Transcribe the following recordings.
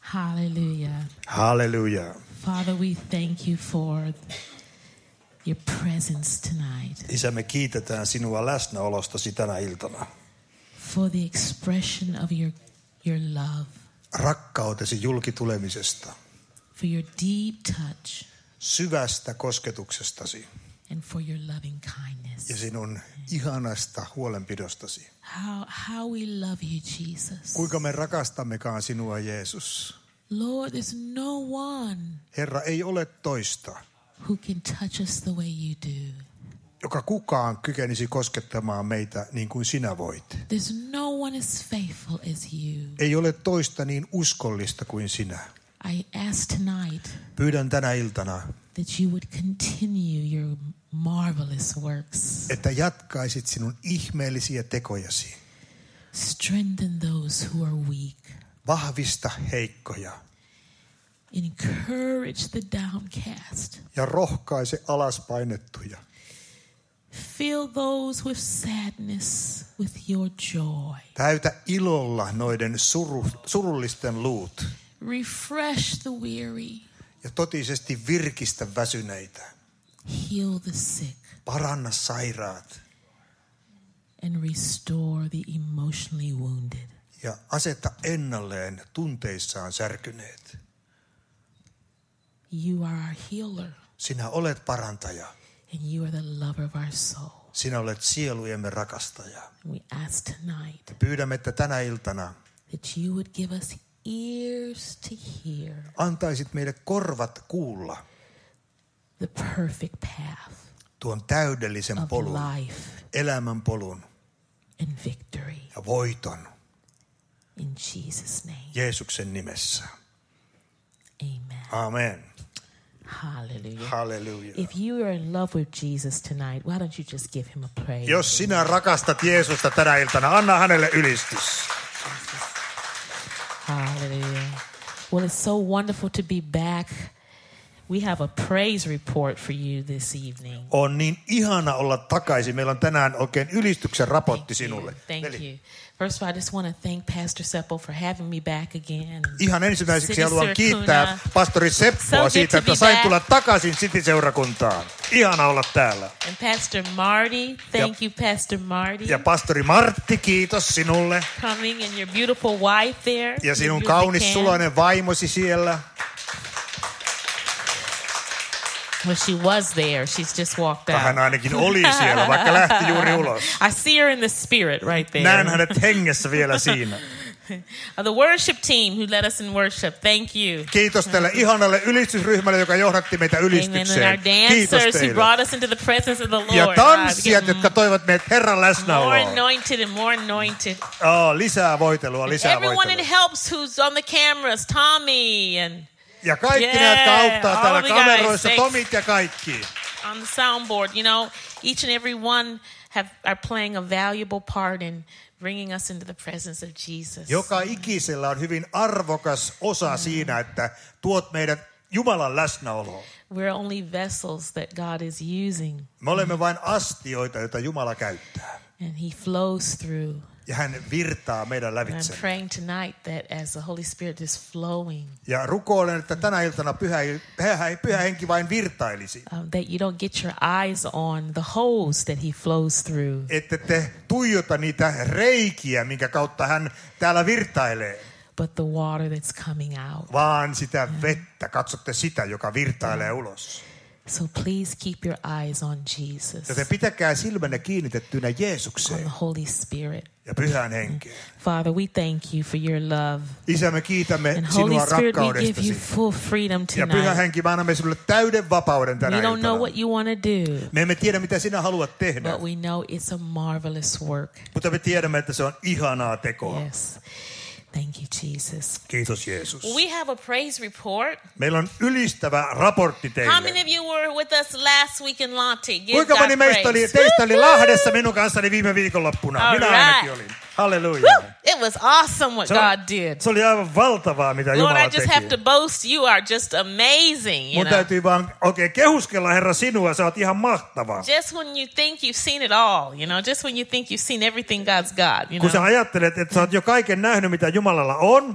Hallelujah. Halleluja. Father, we thank you for your presence tonight. Isä, me kiitetään sinua läsnäolostasi tänä iltana. For the expression of your love. Rakkautesi julkitulemisesta. For your deep touch. Syvästä kosketuksestasi. And for your loving kindness. Ja sinun ihanasta huolenpidostasi. How we love you, Jesus. Kuinka me rakastammekaan sinua, Jeesus. Lord, there's no one. Herra, ei ole toista. Who can touch us the way you do. Joka kukaan kykenisi koskettamaan meitä niin kuin sinä voit. There's no one as faithful as you. Ei ole toista niin uskollista kuin sinä. I ask tonight. Pyydän tänä iltana. That you would continue your marvelous works. Että jatkaisit sinun ihmeellisiä tekojasi. Strengthen those who are weak. Vahvista heikkoja. Encourage the downcast. Ja rohkaise alaspainettuja. Fill those with sadness with your joy. Täytä ilolla noiden surullisten luut. Refresh the weary. Ja totisesti virkistä väsyneitä. Heal the sick. Paranna sairaat. And restore the emotionally wounded. Ja aseta ennalleen tunteissaan särkyneet. You are our healer. Sinä olet parantaja. And you are the lover of our soul. Sinä olet sielujemme rakastaja. We ask tonight. Pyydämme, että tänä iltana that you would give us ears to hear. Antaisit meille korvat kuulla. The perfect path. Tuon täydellisen polun. Life. Elämän polun. And victory. Ja voiton. In Jesus' name. Jeesuksen nimessä. Amen. Amen. Hallelujah. Hallelujah. If you are in love with Jesus tonight, why don't you just give him a praise? Jos sinä rakastat Jeesusta tänä iltana, anna hänelle ylistys. Hallelujah. Well, it's so wonderful to be back. We have a praise report for you this evening. On niin ihana olla takaisin. Meillä on tänään oikein ylistyksen raportti sinulle. Thank you. First of all, I just want to thank Pastor Seppo for having me back again. Ihan ensimmäiseksi haluan kiittää pastori Seppoa siitä, että sain tulla takaisin City-seurakuntaan. Ihana olla täällä. And Pastor Marty, thank you Pastor Marty. Ja pastori Martti, kiitos sinulle. Coming and your beautiful wife there. Ja sinun kaunis suloinen vaimosi siellä. Well, she was there. She's just walked out. Hän ainakin oli siellä, vaikka lähti juuri ulos. I see her in the spirit right there. Näen hänet hengessä vielä siinä. The worship team who led us in worship. Thank you. Kiitos tälle ihanalle ylistysryhmälle, joka johdatti meitä ylistykseen. And our dancers who brought us into the presence of the Lord. Ja tanssijat, jotka toivat meidät Herran läsnäoloon. More anointed and more anointed. Lisää voitelua, lisää voitelua. Everyone that helps who's on the cameras, Tommy and ja kaikki ne, jotka auttaa täällä kameroissa, Tomit ja kaikki. On the soundboard, you know, each and every one are playing a valuable part in bringing us into the presence of Jesus. Joka ikisellä on hyvin arvokas osa siinä, että tuot meidät Jumalan läsnäoloon. We're only vessels that God is using. Me olemme vain astioita, joita Jumala käyttää. And he flows through. Ja hän virtaa meidän lävitse. I'm praying tonight that as the Holy Spirit is flowing. Ja rukoilen, että tänä iltana pyhä henki vain virtailisi. That you don't get your eyes on the holes that he flows through. Että te tuijota niitä reikiä, minkä kautta hän täällä virtailee. But the water that's coming out. Vaan sitä vettä, katsotte sitä, joka virtailee ulos. So please keep your eyes on Jesus. Joten pitäkää silmänne kiinnitettynä Jeesukseen. On the Holy Spirit. Ja pyhään henkeen. Father, we thank you for your love. Isä, me kiitämme and sinua Holy Spirit, rakkaudestasi. We give you full freedom tonight. Ja pyhä henki, me annamme sinulle täyden vapauden tänä iltana. We don't know what you want to do. Me emme tiedä, mitä sinä haluat tehdä. But we know it's a marvelous work. Mutta me tiedämme, että se on ihanaa tekoa. Yes. Thank you, Jesus. Kiitos, Jeesus. We have a praise report. Meillä on ylistävä raportti teille. How many of you were with us last week in Lahti? Kuinka moni teistä oli Lahdessa minun kanssani viime viikonloppuna? Minä ainakin olin. Halleluja. It was awesome what God did. Se oli aivan valtavaa, mitä Jumala teki. Lord, I just have to boast. You are just amazing. Mun täytyy vaan oikein kehuskella, Herra, sinua. Sä oot ihan mahtava. Just when you think you've seen it all, you know, just when you think you've seen everything God's got, you know. Kun sä ajattelet, että sä oot jo kaiken nähnyt, mitä Jumalalla on.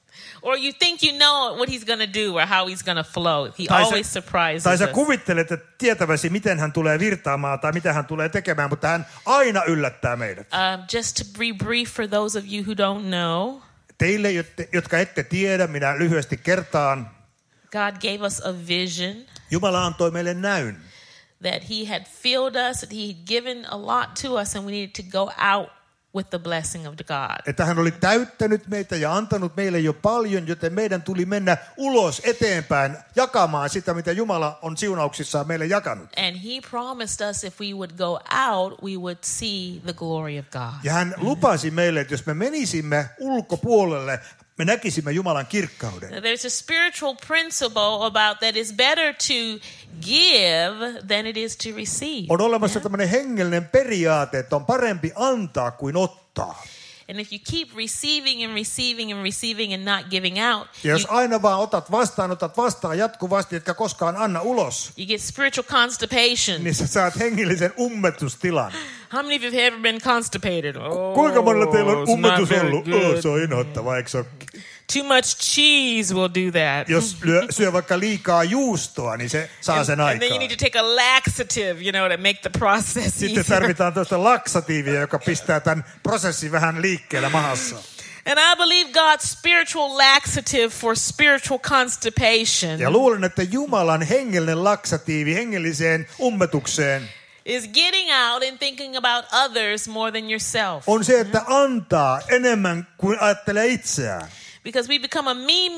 Or you think you know what he's going to do or how he's going to flow. He always surprises Tai sä us. kuvittelet, että tietäväsi, miten hän tulee virtaamaan tai mitä hän tulee tekemään, mutta hän aina yllättää meidät. Just to be brief for those of you who don't know. Teille, jotka ette tiedä, minä lyhyesti kertaan. God gave us a vision. Jumala antoi meille näyn. That he had filled us, that he had given a lot to us, and we needed to go out with the blessing of God. Että hän oli täyttänyt meitä ja antanut meille jo paljon, joten meidän tuli mennä ulos eteenpäin jakamaan sitä, mitä Jumala on siunauksissaan meille jakanut. And he promised us if we would go out, we would see the glory of God. Ja hän lupasi meille, että jos me menisimme ulkopuolelle, me näkisimme Jumalan kirkkauden. There's a spiritual principle about that it's better to give than it is to receive. On olemassa tämmöinen hengellinen periaate, että on parempi antaa kuin ottaa. And if you keep receiving and receiving and receiving and not giving out, Ja jos aina vaan otat vastaan jatkuvasti, etkä koskaan anna ulos, you get spiritual constipation. niin sä saat hengellisen ummetustilan. How many of you have ever been constipated? Kuinka monella teillä on it's not ummetus very ollut? good. Se on inhottavaa, eikö se ole? Too much cheese will do that. Jos syö vaikka liikaa juustoa, niin se saa sen And then you aikaan. need to take a laxative, to make the process Sitten easier. tarvitaan tuosta laksatiivia, joka pistää tämän prosessin vähän liikkeelle mahassa. And I believe God's spiritual laxative for spiritual constipation Ja luulen, että Jumalan hengellinen laksatiivi hengelliseen ummetukseen is getting out and thinking about others more than yourself. on se, että antaa enemmän kuin ajattelee itseään. Because we become a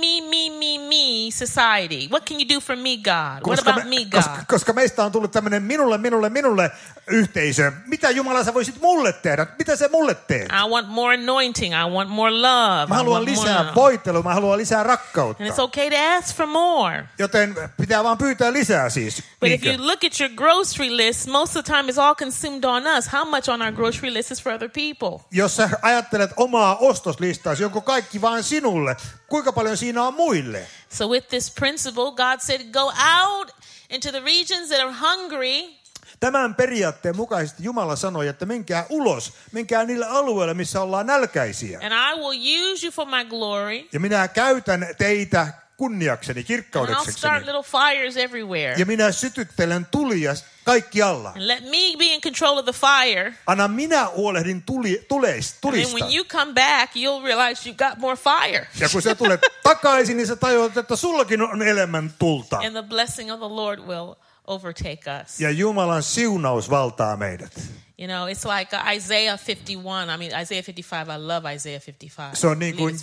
me society. What can you do for me, God? What about me, God? Koska meistä on tullut tämmöinen minulle yhteisö. Mitä Jumala sä voisit mulle tehdä? Mitä sä mulle teet? I want more anointing. I want more love. Mä haluan lisää voitelua, mä haluan lisää rakkautta. And it's okay to ask for more. Joten pitää vaan pyytää lisää siis. But if you look at your grocery list, most of the time it's all consumed on us. How much on our grocery list is for other people? Jos sä ajattelet omaa ostoslistaasi, onko kaikki vain sinulle? Kuinka paljon siinä on muille? So with this principle, God said, go out into the regions that are hungry. Tämän periaatteen mukaisesti Jumala sanoi, että menkää ulos, menkää niille alueille, missä ollaan nälkäisiä. And I will use you for my glory. Ja minä käytän teitä kunniakseni, And I'll kirkkaudekseni. start little fires everywhere. Ja minä sytyttelen tulia kaikkialla. And let me be in control of the fire. Anna minä huolehdin And tulista. then when you come back, you'll realize you got more fire. Ja kun sä tulet takaisin, niin sä tajuat, että sullakin on enemmän tulta. And the blessing of the Lord will overtake us. Ja Jumalan siunaus valtaa meidät. It's like Isaiah 51. I mean, Isaiah 55. I love Isaiah 55. Se on niin kuin It's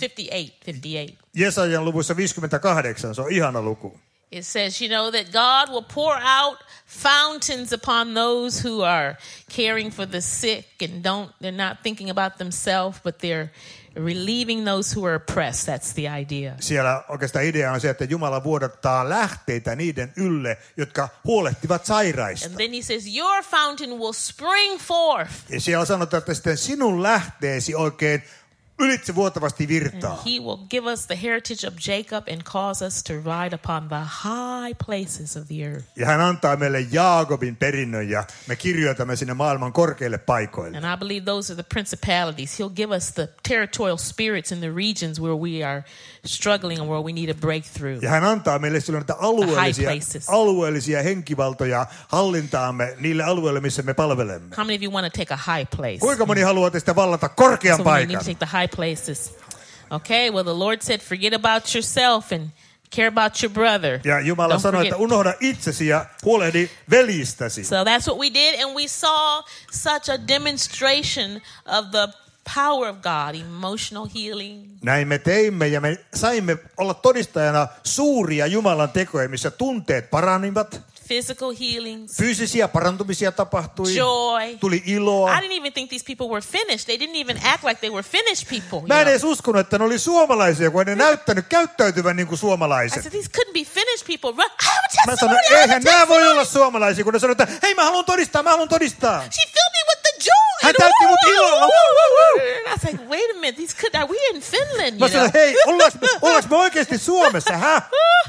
58. Jesajan luvussa 58, se on ihana luku. It says, that God will pour out fountains upon those who are caring for the sick and they're not thinking about themselves, but they're relieving those who are oppressed. That's the idea. Siellä oikeastaan idea on se, että Jumala vuodattaa lähteitä niiden ylle, jotka huolehtivat sairaista. And then he says, your fountain will spring forth. Ja siellä sanotaan, että sitten sinun lähteesi oikein ylitse vuotavasti virtaa. And he will give us the heritage of Jacob and cause us to ride upon the high places of the earth. Ja hän antaa meille Jaakobin perinnön ja me kirjoitamme sinne maailman korkeille paikoille. And I believe those are the principalities. He'll give us the territorial spirits in the regions where we are struggling and where we need a breakthrough. Ja hän antaa meille silloin näitä alueellisia henkivaltoja hallintaamme niille alueille, missä me palvelemme. How many of you want to take a high place? Kuinka moni haluaa teistä vallata korkean So we need paikan? to take the high places. Okay, well the Lord said forget about yourself and care about your brother. Ja Jumala Don't sanoi, forget. että unohda itsesi ja huolehdi velistäsi. So that's what we did, and we saw such a demonstration of the power of God, emotional healing. Näin me teimme ja me saimme olla todistajana suuria Jumalan tekoja, missä tunteet paranivat. Physical healings. Fyysisiä parantumisia tapahtui. Joy. Tuli iloa. I didn't even think these people were finished. They didn't even act like they were Finnish people. Mä en edes uskonut, että ne oli suomalaisia, kun ei ne näyttänyt käyttäytyvän niin kuin I suomalaiset. said, these couldn't be Finnish people. I have a Mä testimony. sanoin, I have a eihän nämä voi testimony. olla suomalaisia, kun ne sanoi, että hei, mä haluan todistaa. She filled me with the joy. Hän täytti mut ilolla. And I was like, wait a minute, are we in Finland? Mä sanoin, hei, ollaanko me oikeasti Suomessa, hä?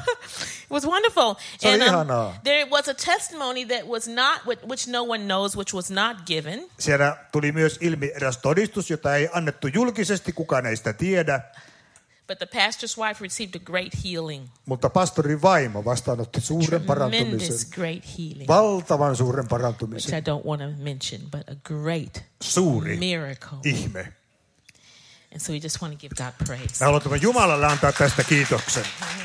It was wonderful. Se oli And ihanaa. there was a testimony that was not, which no one knows, which was not given. Siellä tuli myös ilmi eräs todistus, jota ei annettu julkisesti, kukaan ei sitä tiedä. But the pastor's wife received a great healing. Mutta pastorin vaimo vastaanotti suuren parantumisen. Tremendous great healing. Valtavan suuren Which parantumisen. I don't want to mention, but a great Suuri miracle. ihme. And so we just want to give God praise. Me haluamme Jumalalle antaa tästä kiitoksen.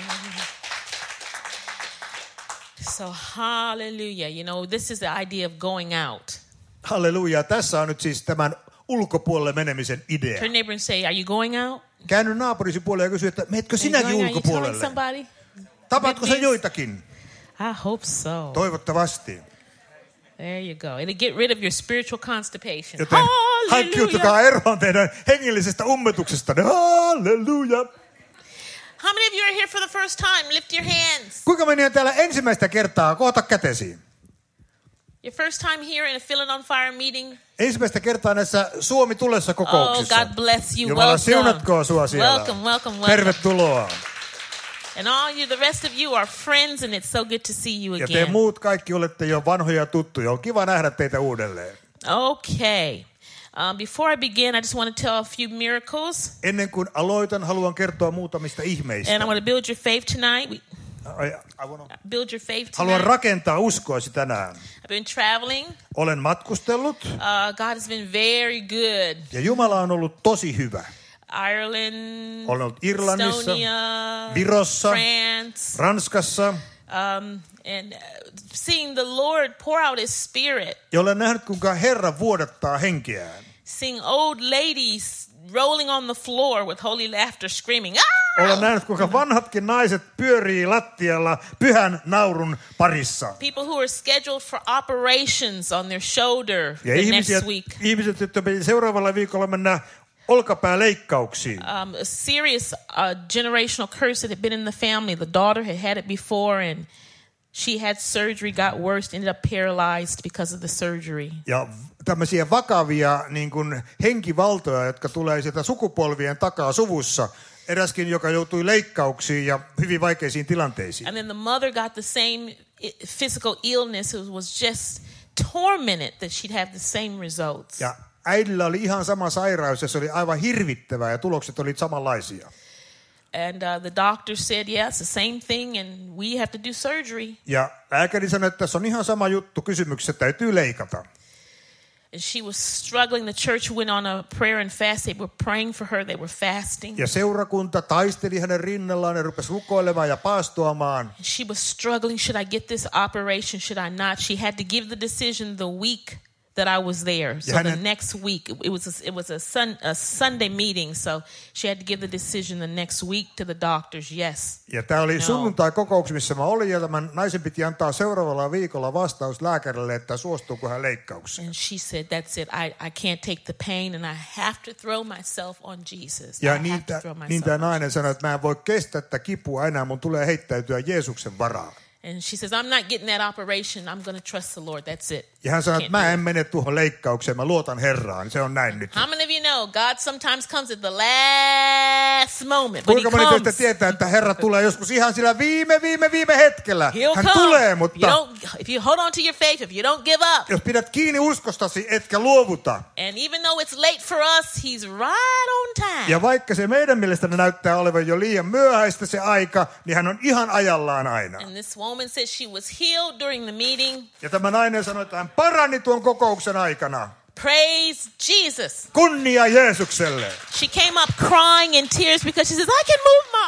So hallelujah. You know, this is the idea of going out. Halleluja. Tässä on nyt siis tämän ulkopuolelle menemisen idea. Turn neighbor and say, are you going out? Käänny naapurisi puolelle ja kysy, että meetkö Are you sinäkin going out? Are you telling ulkopuolelle? somebody? Tapaatko sä joitakin? I hope so. Toivottavasti. There you go. It'll get rid of your spiritual constipation. Joten hankkiutukaa Hallelujah. eroon teidän hengellisestä ummetuksesta. Halleluja. How many of you are here for the first time? Lift your hands. Kuinka meni on täällä ensimmäistä kertaa? Kohta kätesi. Your first time here in a Fill It on Fire meeting. Ensimmäistä kertaa näissä Suomi tulessa Oh, kokouksissa. God bless you. Jumala Welcome. siunatkoon sua siellä. Welcome. Tervetuloa. And all you, the rest of you are friends, and it's so good to see you Ja te again. muut kaikki olette jo vanhoja tuttuja. On kiva nähdä teitä uudelleen. Okay. Before I begin, I just want to tell a few miracles. Ennen kuin aloitan, haluan kertoa muutamista And ihmeistä. I want to build your faith tonight. Build your faith Haluan tonight. rakentaa uskoasi tänään. I've been traveling. Olen matkustellut God has been very good. ja Jumala on ollut tosi hyvä. Ireland, Olen ollut Irlannissa, Estonia, Virossa, France, Ranskassa and seeing the Lord pour out His Spirit, ja olen nähnyt, kuinka Herra vuodattaa henkeään. seeing old ladies rolling on the floor with holy laughter, screaming, "Ah!" Olen nähnyt, kuinka vanhatkin naiset pyörii lattialla pyhän naurun parissa. People who are scheduled for operations on their shoulder Ja the next week. ihmiset, jotka seuraavalla viikolla mennä olkapääleikkauksiin. A serious generational curse that had been in the family. The daughter had had it before, and she had surgery, got worse, ended up paralyzed because of the surgery. Ja tämmöisiä vakavia niin kuin henkivaltoja, jotka tulee sieltä sukupolvien takaa suvussa. Eräskin, joka joutui leikkauksiin ja hyvin vaikeisiin tilanteisiin. And then the mother got the same physical illness. It was just tormented that she'd have the same results. Ja äidillä oli ihan sama sairaus ja se oli aivan hirvittävää ja tulokset olivat samanlaisia. And the doctor said, yeah, it's the same thing and we have to do surgery. Ja lääkäri sanoi, että tässä on ihan sama juttu, kysymyksessä täytyy leikata. And she was struggling. The church went on a prayer and fast. They were praying for her. They were fasting. Ja seurakunta taisteli hänen rinnallaan ja rupesi rukoilemaan ja paastoamaan. She was struggling. Should I get this operation? Should I not? She had to give the decision the week that I was there. So the next week, it was a Sunday meeting. So she had to give the decision the next week to the doctors. Yes. Ja tämä oli sunnuntai-kokouks, missä mä olin, ja tämän naisen piti antaa seuraavalla viikolla vastaus lääkärille, että suostuuko hän leikkaukseen. And she said, that's it. I can't take the pain and I have to throw myself on Jesus. Ja niin tämä nainen sanoi, että mä en voi kestää tätä kipua enää, mun tulee heittäytyä Jeesuksen varaan. And she says, I'm not getting that operation. I'm going to trust the Lord. That's it. Ja hän sanoi, että mä en mene tuohon leikkaukseen, mä luotan Herraan. Se on näin nyt. How many of you know God sometimes comes at the last moment, but He Kuinka moni teistä comes. tietää, että Herra tulee joskus ihan sillä viime hetkellä. He'll Hän come. tulee, mutta If you hold on to your faith, if you don't give up, jos pidät kiinni uskostasi, etkä luovuta. and even though it's late for us, He's right on time. Ja vaikka se meidän mielestämme näyttää olevan jo liian myöhäistä se aika, niin hän on ihan ajallaan aina. And this woman said she was healed during the meeting. Ja tämä nainen sanoi, että hän parani tuon kokouksen aikana. Praise Jesus. Kunnia Jeesukselle. She came up crying in tears because she says, I can move my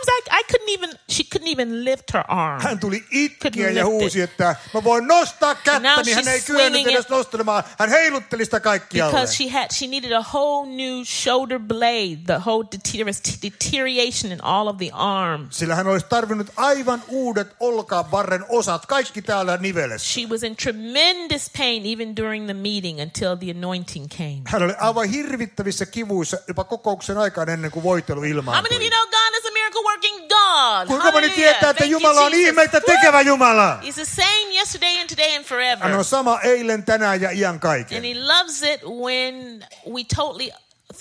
arms. She couldn't even lift her arm. Hän tuli itkeä ja huusi, että mä voin nostaa kättä, niin hän ei kyennyt edes nostelemaan. Hän heilutteli sitä kaikkialle. Because she needed a whole new shoulder blade, the whole deterioration in all of the arm. Sillä hän olisi tarvinnut aivan uudet olkavarren osat, kaikki täällä nivelessä. She was in tremendous pain even during the meeting until the anointing came. Hän oli aivan hirvittävissä kivuissa jopa kokouksen aikaan ennen kuin voitelu How ilmaantui. many of you know God is a miracle working God? Kuinka moni tietää, että Thank you, Jumala on Jesus. ihmeitä tekevä Jumala? He's the same yesterday and today and forever. Hän on sama eilen, tänään ja iän And kaiken. He loves it when we totally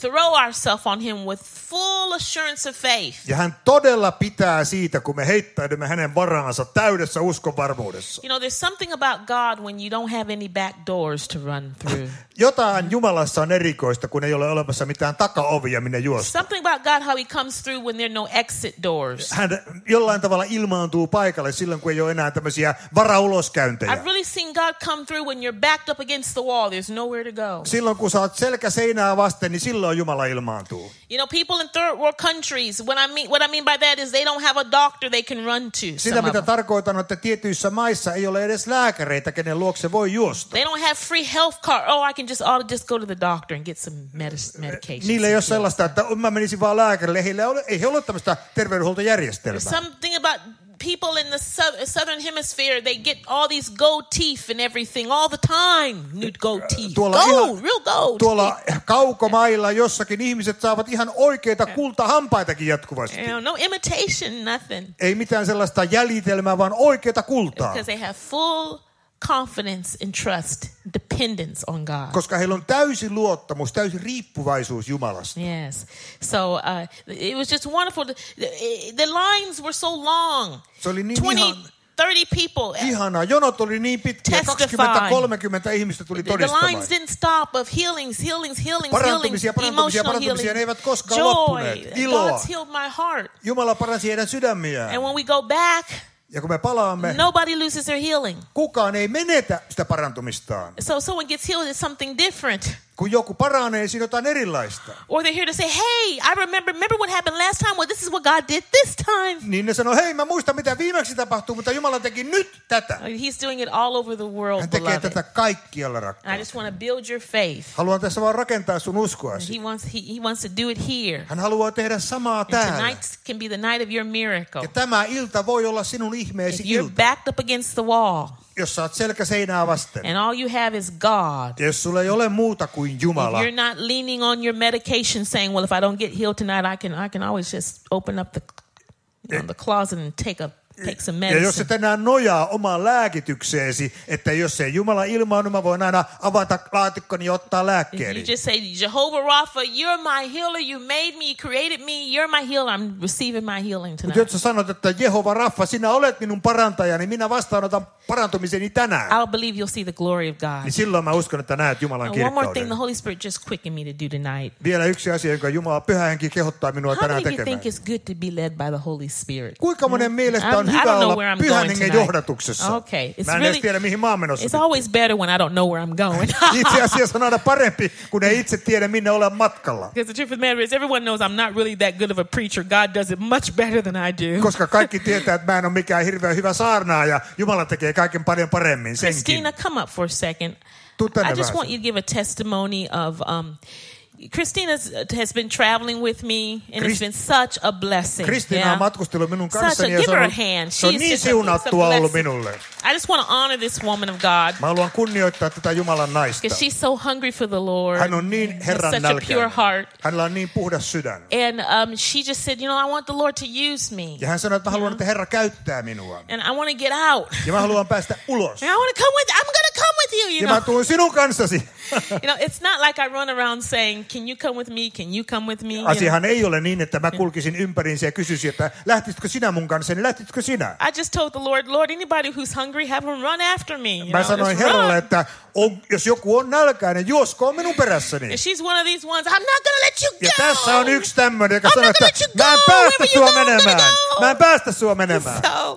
throw ourselves on him with full assurance of faith. Ja hän todella pitää siitä, kun me heittäydymme hänen varaansa täydessä uskonvarmuudessa. You know, there's something about God when you don't have any back doors to run through. Jotain Jumalassa on erikoista, kun ei ole olemassa mitään takaovia, minne juosta. Something about God, how he comes through when there are no exit doors. Hän jollain tavalla ilmaantuu paikalle silloin, kun ei ole enää tämmöisiä varauloskäyntejä. I've really seen God come through when you're backed up against the wall. There's nowhere to go. Silloin, kun sä oot selkä seinää vasten, niin silloin Jumala ilmaantuu. You know, people in third world countries, what I mean by that is they don't have a doctor they can run to. Sitä, mitä tarkoitan, että tietyissä maissa ei ole edes lääkäreitä, kenen luokse voi juosta. They don't have free health card. Oh, I can just go to the doctor and get some medication. Niillä ei ole sellaista, että mä menisin vaan lääkärille. Ei he ole tämmöistä terveydenhuoltojärjestelmää. There's something about people in the southern hemisphere, they get all these gold teeth and everything all the time. New gold teeth. Real gold. Tuolla kaukomailla jossakin ihmiset saavat ihan oikeita kultahampaitakin jatkuvasti. No imitation, nothing. Ei mitään sellaista jäljitelmää, vaan oikeita kultaa. Because they have full confidence and trust, dependence on God. Koska heillä on täysi luottamus, täysi riippuvaisuus Jumalasta. Yes. So it was just wonderful. The lines were so long. Se oli niin 30 people. Ihanaa. Jonot oli niin pitkiä. 20-30 ihmistä tuli todistamaan. The lines didn't stop of healings, parantumisia, ne eivät koskaan loppuneet. Iloa. God's healed my heart. Jumala paransi heidän sydämiään. And when we go back, ja kun me palaamme, nobody loses their healing. Kukaan ei menetä sitä parantumistaan. So someone gets healed, it's something different. Kun joku paranee, siinä jotain erilaista. Or they're here to say, hey, I remember what happened last time? Well, this is what God did this time. Niin ne sanoo, hei, mä muistan mitä viimeksi tapahtui, mutta Jumala teki nyt tätä. He's doing it all over the world, Hän tekee tätä kaikkialla, rakkaat. I just want to build your faith. Haluan tässä vaan rakentaa sun uskoasi. He wants to do it here. Hän haluaa tehdä samaa täällä. Tonight can be the night of your miracle. Ja tämä ilta voi olla sinun ihmeesi ilta. You're backed up against the wall. Jos sä oot selkä seinää vasten. And all you have is God. Ja jos sulla ei ole muuta kuin Jumala. If you're not leaning on your medication saying, well, if I don't get healed tonight, I can always just open up the closet and take some medicine. Ja jos et enää nojaa omaan lääkitykseesi, että jos ei Jumala ilmaannu, mä voin aina avata laatikkoni ja ottaa lääkkeeni. You just say, Jehovah Rapha, you're my healer, you made me, you created me, you're my healer, I'm receiving my healing tonight. Mutta jos sä sanot, että Jehova Rapha, sinä olet minun parantajani, minä vastaanotan parantumiseni tänään. I'll believe you'll see the glory of God. Niin silloin mä uskon, että näet Jumalan kirkkauden. One more thing the Holy Spirit just quickened me to do tonight. Vielä yksi asia, jonka Jumala Pyhä Henki kehottaa minua tänään tekemään. How do you think it's good to be led by the Holy Spirit? Kuinka monen mielestä on hyvä olla Pyhän Hengen johdatuksessa? Okay. Mä en edes tiedä, mihin mä oon menossa. It's always better when I don't know where I'm going. Itse asiassa on aina parempi, kun ei itse tiedä, minne olen matkalla. Because the truth of the matter is, everyone knows I'm not really that good of a preacher. God does it much better than I do. Koska kaikki tietää, että mä en ole mikään hirveän hyvä saarnaaja. Jumala tekee kaiken paljon paremmin. Christina, come up for a second. I just want you to give a testimony of... Christina has been traveling with me, and it's been such a blessing. Christina on matkustellut minun kanssani ja give her a hand. Se on niin siunattua ollut minulle. I just want to honor this woman of God. Mä haluan kunnioittaa tätä Jumalan naista. Because she's so hungry for the Lord. Hän on niin Herran nälkäinen. Such a pure heart. Hänellä on niin puhdas sydän. And she just said, you know, I want the Lord to use me. Ja hän sanoi, että mä haluan, että Herra käyttää minua. And I want to get out. Ja mä haluan päästä ulos. And I want to come with. I'm going to come with you. You ja know. mä tuun sinun kanssasi. You know, it's not like I run around saying, can you come with me? Can you come with me? Asiahan ei ole niin, että mä kulkisin ympäriinsä ja kysyisin, että lähtisitkö sinä mun kanssa, niin lähtisitkö sinä? I just told the Lord, anybody who's hungry, have them run after me. Mä sanoin Herralle, että jos joku on nälkäinen, juoskoon minun perässäni. And she's one of these ones, I'm not going to let you go. Ja tässä on yksi tämmöinen, joka sanoo, että mä en päästä sua menemään. Mä en päästä sua menemään. So,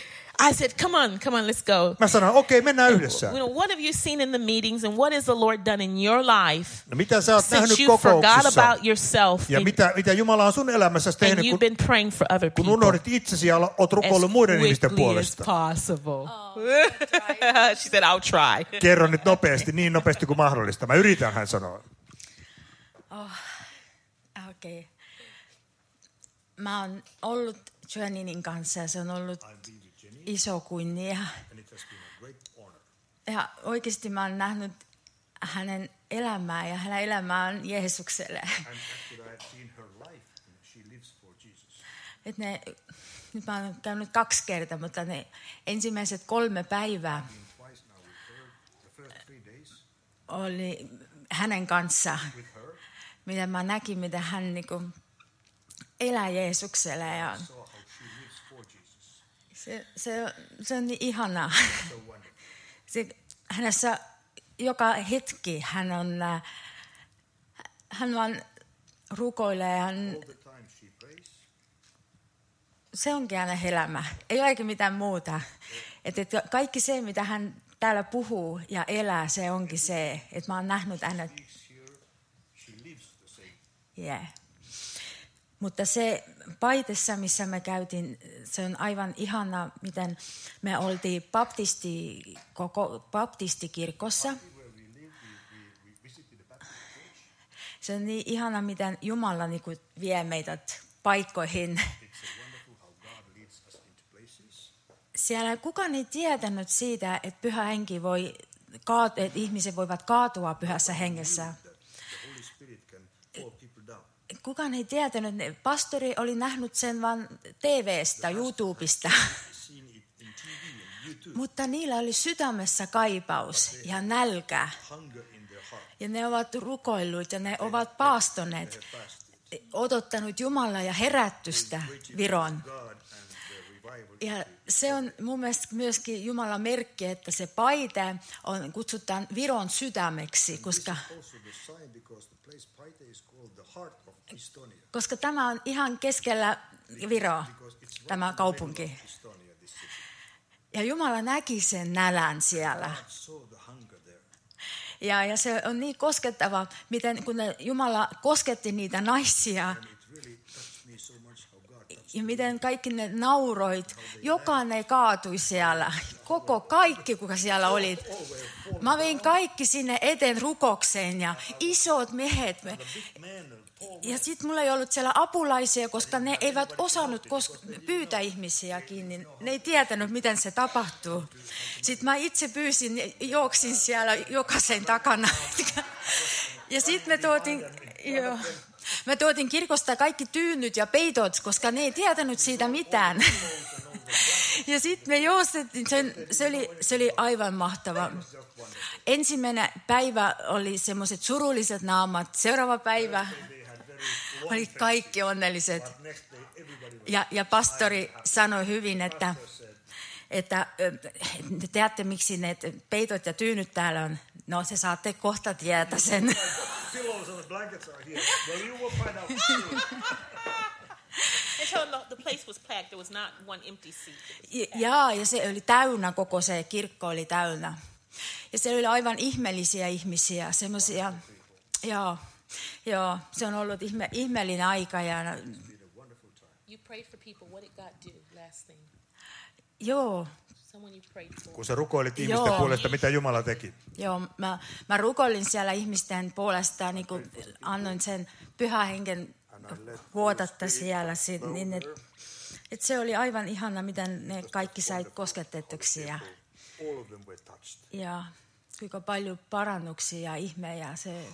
I said, come on, let's go. Mä sanoin, okei, mennään yhdessä. You know, what have you seen in the meetings and what has the Lord done in your life? No, mitä sä oot nähnyt since you forgot kokouksissa? about yourself. Ja mitä Jumala on sun elämässäsi tehnyt, and you've been praying for other people. kun unohdit itsesi ja oot rukoillut muiden ihmisten puolesta. As possible. She said, I'll try. Kerro nyt nopeasti, niin nopeasti kuin mahdollista. Mä yritän, hän sanoo. Okei. Mä oon ollut Joaninin kanssa ja se on ollut iso kunnia. Ja oikeasti mä oon nähnyt hänen elämää ja hänen elämää on Jeesukselle. Nyt mä oon käynyt 2 kertaa, mutta ne ensimmäiset 3 päivää oli hänen kanssa. miten mä näkin, miten hän niinku elää Jeesukselle. Ja se on niin ihanaa. Hänessä joka hetki hän vaan rukoilee. Se onkin aina elämä. Ei olekin mitään muuta. Että kaikki se, mitä hän täällä puhuu ja elää, se onkin se, että mä oon nähnyt hänet. Yeah. Mutta se paitessa, missä me käytiin, se on aivan ihana, miten me oltiin baptistikirkossa. Se on niin ihana, miten Jumala niin kuin vie meidät paikkoihin. Siellä kukaan ei tietänyt siitä, että pyhä henki että ihmiset voivat kaatua pyhässä hengessä. Kukaan ei tietänyt. Pastori oli nähnyt sen vain TV:stä, YouTubesta. Mutta niillä oli sydämessä kaipaus ja nälkä. Ja ne ovat rukoillut ja ne ovat paastoneet, odottanut Jumalaa ja herätystä Viron. Ja se on mun mielestä myöskin Jumalan merkki, että se paite kutsutaan Viron sydämeksi, koska tämä on ihan keskellä Viroa, tämä kaupunki. Ja Jumala näki sen nälän siellä. Ja se on niin koskettava, miten kun Jumala kosketti niitä naisia, ja miten kaikki ne nauroit, jokainen kaatui siellä, kaikki kuka siellä oli. Mä vein kaikki sinne eteen rukokseen ja isot miehet. Ja sitten mulla ei ollut siellä apulaisia, koska ne eivät osannut pyytää ihmisiä kiinni. Ne ei tietänyt, miten se tapahtuu. Sitten mä itse pyysin, juoksin siellä jokaisen takana. Ja sitten me tuotiin kirkosta kaikki tyynyt ja peitot, koska ne ei tietänyt siitä mitään. Ja sitten me joustettiin, se oli aivan mahtava. Ensimmäinen päivä oli semmoiset surulliset naamat, seuraava päivä oli kaikki onnelliset. Ja pastori sanoi hyvin, että te tiedätte, miksi ne peitot ja tyynyt täällä on. No, se saatte kohta tietää sen. The place was packed. There was not one empty seat. Ja se oli täynnä, koko se kirkko oli täynnä. Ja se oli aivan ihmeellisiä ihmisiä, semmoisia, joo, se on ollut ihmeellinen aika. You prayed for people. What did God do? Last thing. Joo. Kun sä rukoilit ihmisten puolesta, mitä Jumala teki? Joo, mä rukoilin siellä ihmisten puolesta, niin kuin annoin sen pyhän hengen vuotatta siellä. Niin että se oli aivan ihana, miten ne kaikki sai kosketettuksi. Ja kuinka paljon parannuksia ja ihmejä.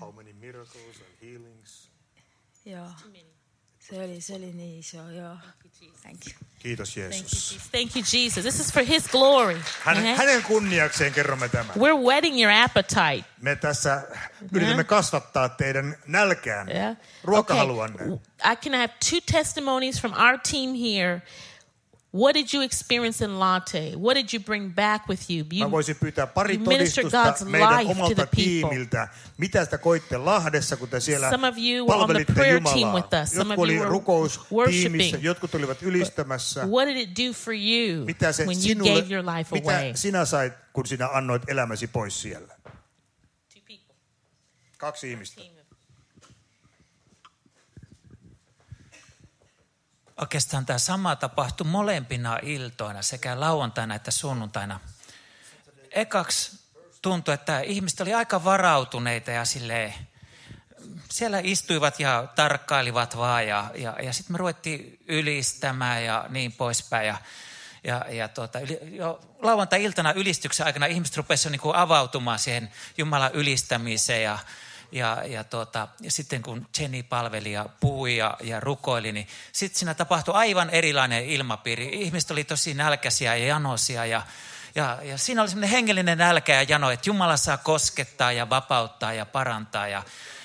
Joo. Se oli niin iso, joo. Thank you. Kiitos Jeesus. Thank you Jesus. This is for his glory. Hänen kunniakseen kerromme tämän. We're whetting your appetite. Me tässä yritämme kasvattaa teidän nälkään, ruokahaluanne. Okay. I can have 2 testimonies from our team here. What did you experience in Latte? What did you bring back with you? Mä voisin pyytää pari todistusta meidän omalta tiimiltä. Mitä te koitte Lahdessa, kun te siellä palvelitte Jumalaa? Jotkut oli rukoustiimissä, jotkut olivat ylistämässä. What did it do for you when you gave your life away? Mitä sinä sait, kun sinä annoit elämäsi pois siellä? 2 ihmistä. Oikeastaan tämä sama tapahtui molempina iltoina, sekä lauantaina että sunnuntaina. Ekaksi tuntui, että ihmiset oli aika varautuneita ja siellä istuivat ja tarkkailivat vaan ja sitten me ruvettiin ylistämään ja niin poispäin. Jo lauantai-iltana ylistyksen aikana ihmiset rupesivat niin kuin avautumaan siihen Jumalan ylistämiseen ja sitten kun Jenny palveli ja puhui ja rukoili, niin sitten siinä tapahtui aivan erilainen ilmapiiri. Ihmiset oli tosi nälkäisiä ja janoisia ja siinä oli semmoinen hengellinen nälkä ja jano, että Jumala saa koskettaa ja vapauttaa ja parantaa. Ja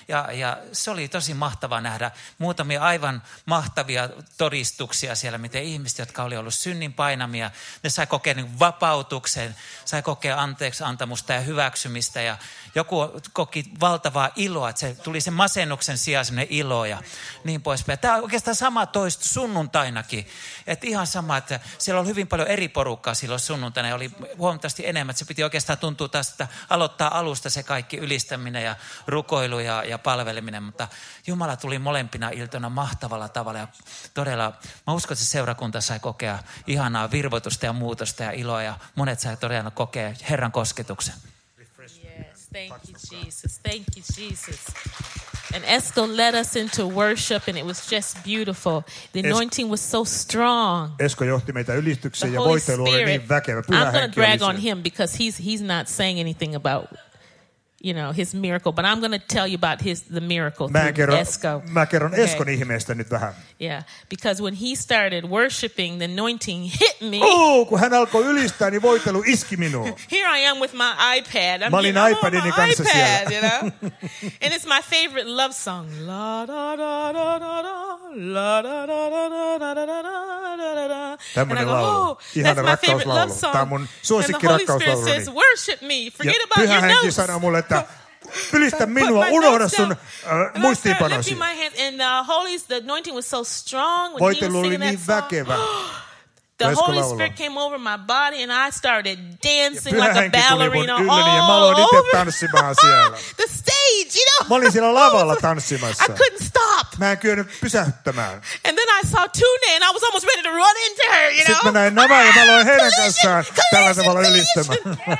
Ja se oli tosi mahtava nähdä muutamia aivan mahtavia todistuksia siellä, miten ihmiset, jotka oli ollut synnin painamia, ne sai kokea niin vapautuksen, sai kokea anteeksi antamusta ja hyväksymistä ja joku koki valtavaa iloa, että se tuli sen masennuksen sijaan sellainen ilo ja niin poispäin. Tämä on oikeastaan sama toistu sunnuntainakin. Että ihan sama, että siellä oli hyvin paljon eri porukkaa silloin sunnuntaina ja oli huomattavasti enemmän. Että se piti oikeastaan tuntua taas, että aloittaa alusta se kaikki ylistäminen ja rukoilu ja palveleminen. Mutta Jumala tuli molempina iltoina mahtavalla tavalla ja todella, mä uskon, että se seurakunta sai kokea ihanaa virvoitusta ja muutosta ja iloa ja monet sai todella kokea Herran kosketuksen. Thank you, Jesus. Thank you, Jesus. And Esko led us into worship, and it was just beautiful. The anointing was so strong. Esko johti meitä ylistykseen ja voitelu oli niin väkevä. I'm going to brag on him because he's not saying anything about, you know, his miracle, but I'm going to tell you about the miracle through Esko. Mä kerron Eskon ihmeestä nyt vähän. Yeah, because when he started worshiping, the anointing hit me. Kun hän alkoi ylistää, niin voitelu iski minuun. Here I am with my iPad. Mä olin iPadini kanssa siellä. You know? And it's my favorite love song. La da da da da da, la da da da da da da da. Tämmöinen laulu. Ihana rakkauslaulu. Tämä on mun suosikki rakkauslaulu. And the Holy Spirit says, worship me. Forget about Pyhä your Henki notes. sanoo mulle, että ylistä minua, unohda sun muistiinpanosi. The anointing was so strong when voitelu he was oli singing niin that song. väkevä. The Holy Spirit came over my body and I started dancing like a ballerina all over the stage, you know. Mä olin siellä lavalla tanssimassa. I couldn't stop. Mä en kyennyt pysäyttämään. And then I saw Tune and I was almost ready to run into her, you know. Sitten mä näin Navaa ja mä aloin heidän kanssaan tällä tavalla ylistämään.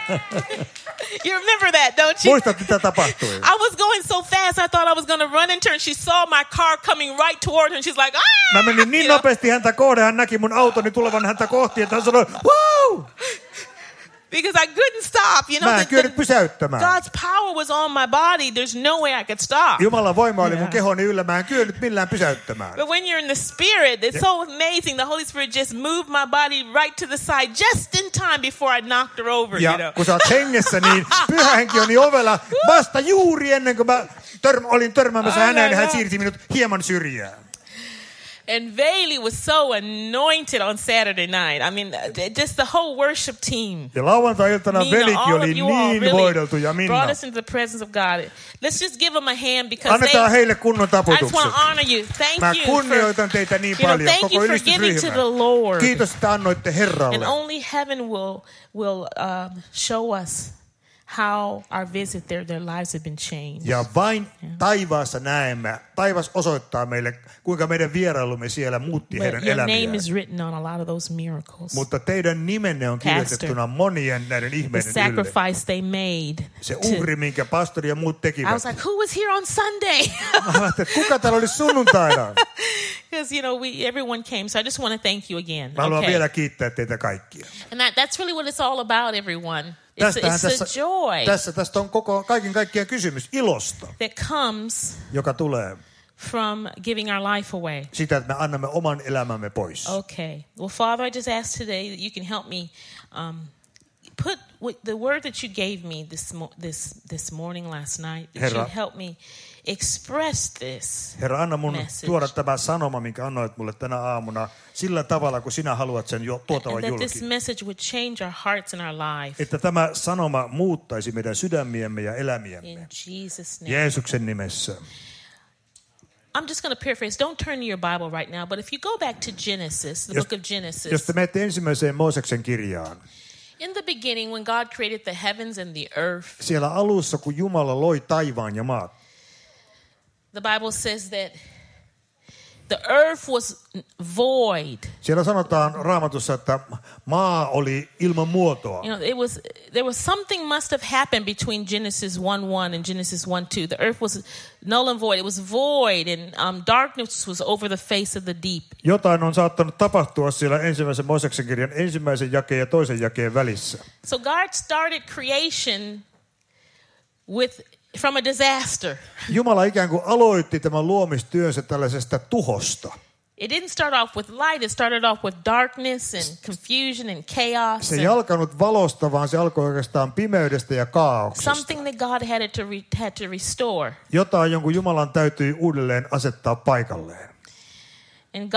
You remember that, don't you? Muistat, mitä tapahtui? I was going so fast, I thought I was going to run into her. And she saw my car coming right toward her. And she's like, ah! Mä menin niin nopeasti häntä kohden, hän näki mun autoni tulevan häntä kohti, että hän sanoi, wow! Because I couldn't stop, you know. Mä en kyennyt pysäyttämään. God's power was on my body. There's no way I could stop. Jumalan voima oli mun kehoni yllä. Mä en kyennyt millään pysäyttämään. But when you're in the Spirit, it's so amazing. The Holy Spirit just moved my body right to the side just in time before I knocked her over, ja you know. Kun sä oot hengessä, niin Pyhä Henki on niin ovella vasta juuri ennen kuin mä olin törmäämässä häneen, niin hän siirsi minut hieman syrjään. And Bailey was so anointed on Saturday night. I mean, just the whole worship team. Ja lauantai-iltana Velikin oli niin voideltu ja Minna. Brought us into the presence of God. Let's just give them a hand because annetaan heille kunnon taputukset. I just want to honor you. Thank Mä you kunnioitan teitä niin paljon, thank koko you for giving to the Lord. Kiitos, että annoitte Herralle. And only heaven will show us how our visit there, their lives have been changed. Ja vain taivaassa näemme, taivas osoittaa meille, kuinka meidän vierailumme siellä muutti heidän elämiään. Your name is written on a lot of those miracles. Mutta teidän nimenne on kirjoitettuna monien näiden ihmeiden ylle. The sacrifice they made. Se uhri, minkä pastori ja muut tekivät. I was like, who was here on Sunday? Mä ajattelin, kuka täällä oli sunnuntaina? Because, you know, everyone came, so I just want to thank you again. Mä haluan vielä kiittää teitä kaikkia. And that's really what it's all about, everyone. It's a joy. Tästä on kaiken kaikkiaan kysymys ilosta, that comes joka tulee from giving our life away. Sitä, että me annamme oman elämämme pois. Okay. Well, Father, I just ask today that you can help me put the word that you gave me this morning last night. That you help me express this. Herra, anna mun tuoda tämä sanoma, minkä annoit mulle tänä aamuna, sillä tavalla, kun sinä haluat sen tuotavan julki. That this message would change our hearts and our life. Että tämä sanoma muuttaisi meidän sydämiemme ja elämiemme. In Jesus' name. Jeesuksen nimessä. I'm just going to paraphrase. Don't turn to your Bible right now, but if you go back to Genesis, the book of Genesis. Jos te menette ensimmäiseen Mooseksen kirjaan. In the beginning, when God created the heavens and the earth. Siellä alussa, kun Jumala loi taivaan ja maat. The Bible says that the earth was void. Siellä sanotaan Raamatussa, että maa oli ilman muotoa. You know, there was something must have happened between Genesis 1:1 and Genesis 1:2. The earth was null and void. It was void and darkness was over the face of the deep. Jotain on saattanut tapahtua siellä ensimmäisen Mooseksen kirjan ensimmäisen jakeen ja toisen jakeen välissä. So God started creation from a disaster. Jumala ikään kuin aloitti tämän luomistyönsä tällaisesta tuhosta. It didn't start off with light, it started off with darkness and confusion and chaos. Se ei alkanut valosta, vaan se alkoi oikeastaan pimeydestä ja kaauksesta. Something that God had to restore. Jotain, jonkun Jumalan täytyi uudelleen asettaa paikalleen. And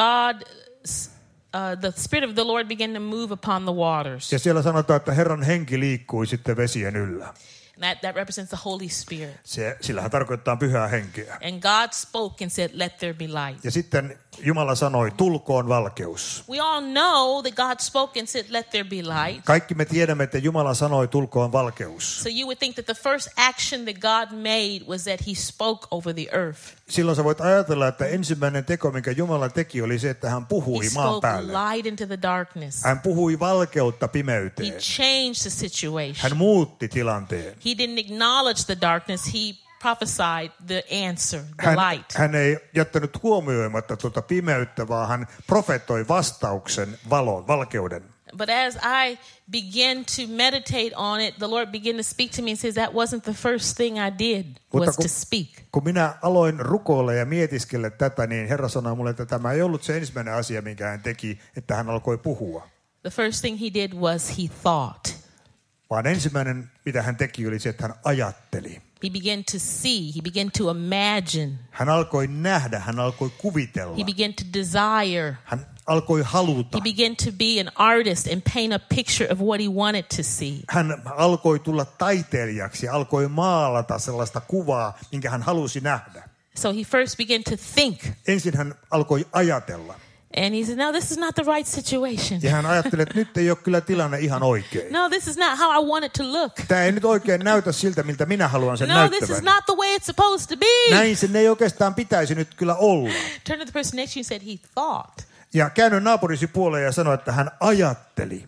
the Spirit of the Lord began to move upon the waters. Ja siellä sanotaan, että Herran henki liikkui sitten vesien yllä. That represents the Holy Spirit. Sillähän tarkoittaa pyhää henkeä. And God spoke and said, "Let there be light." Ja sitten Jumala sanoi, tulkoon valkeus. We all know that God spoke and said, "Let there be light." Kaikki me tiedämme, että Jumala sanoi, tulkoon valkeus. So you would think that the first action that God made was that he spoke over the earth. Silloin sä voit ajatella, että ensimmäinen teko, minkä Jumala teki, oli se, että hän puhui maan päälle. He spoke light into the darkness. Hän puhui valkeutta pimeyteen. He changed the situation. Hän muutti tilanteen. He didn't acknowledge the darkness. He prophesied the answer, the light. Hän ei jättänyt huomioimatta tuota pimeyttä, vaan hän profetoi vastauksen valon, valkeuden. But as I began to meditate on it, the Lord began to speak to me and says that wasn't the first thing I did was to speak. Kun minä aloin rukoilla ja mietiskellä tätä, niin Herra sanoi mulle, että tämä ei ollut se ensimmäinen asia, minkä hän teki, että hän alkoi puhua. The first thing he did was he thought. Vaan ensimmäinen, mitä hän teki, oli se, että hän ajatteli. He began to see, he began to imagine. Hän alkoi nähdä, hän alkoi kuvitella. He began to desire. Hän alkoi haluta. He began to be an artist and paint a picture of what he wanted to see. Hän alkoi tulla taiteilijaksi, alkoi maalata sellaista kuvaa, minkä hän halusi nähdä. So he first began to think. Ensin hän alkoi ajatella. And he said, no, this is not the right situation. Ja hän ajatteli, että nyt ei ole kyllä tilanne ihan oikein. No, this is not how I want it to look. Tämä ei nyt oikein näytä siltä, miltä minä haluan sen näyttävän. No, this is not the way it's supposed to be. Näin sen ei oikeastaan pitäisi nyt kyllä olla. Turn to the person next to you and said he thought. Ja käänny naapurisi puoleen ja sanoi, että hän ajatteli.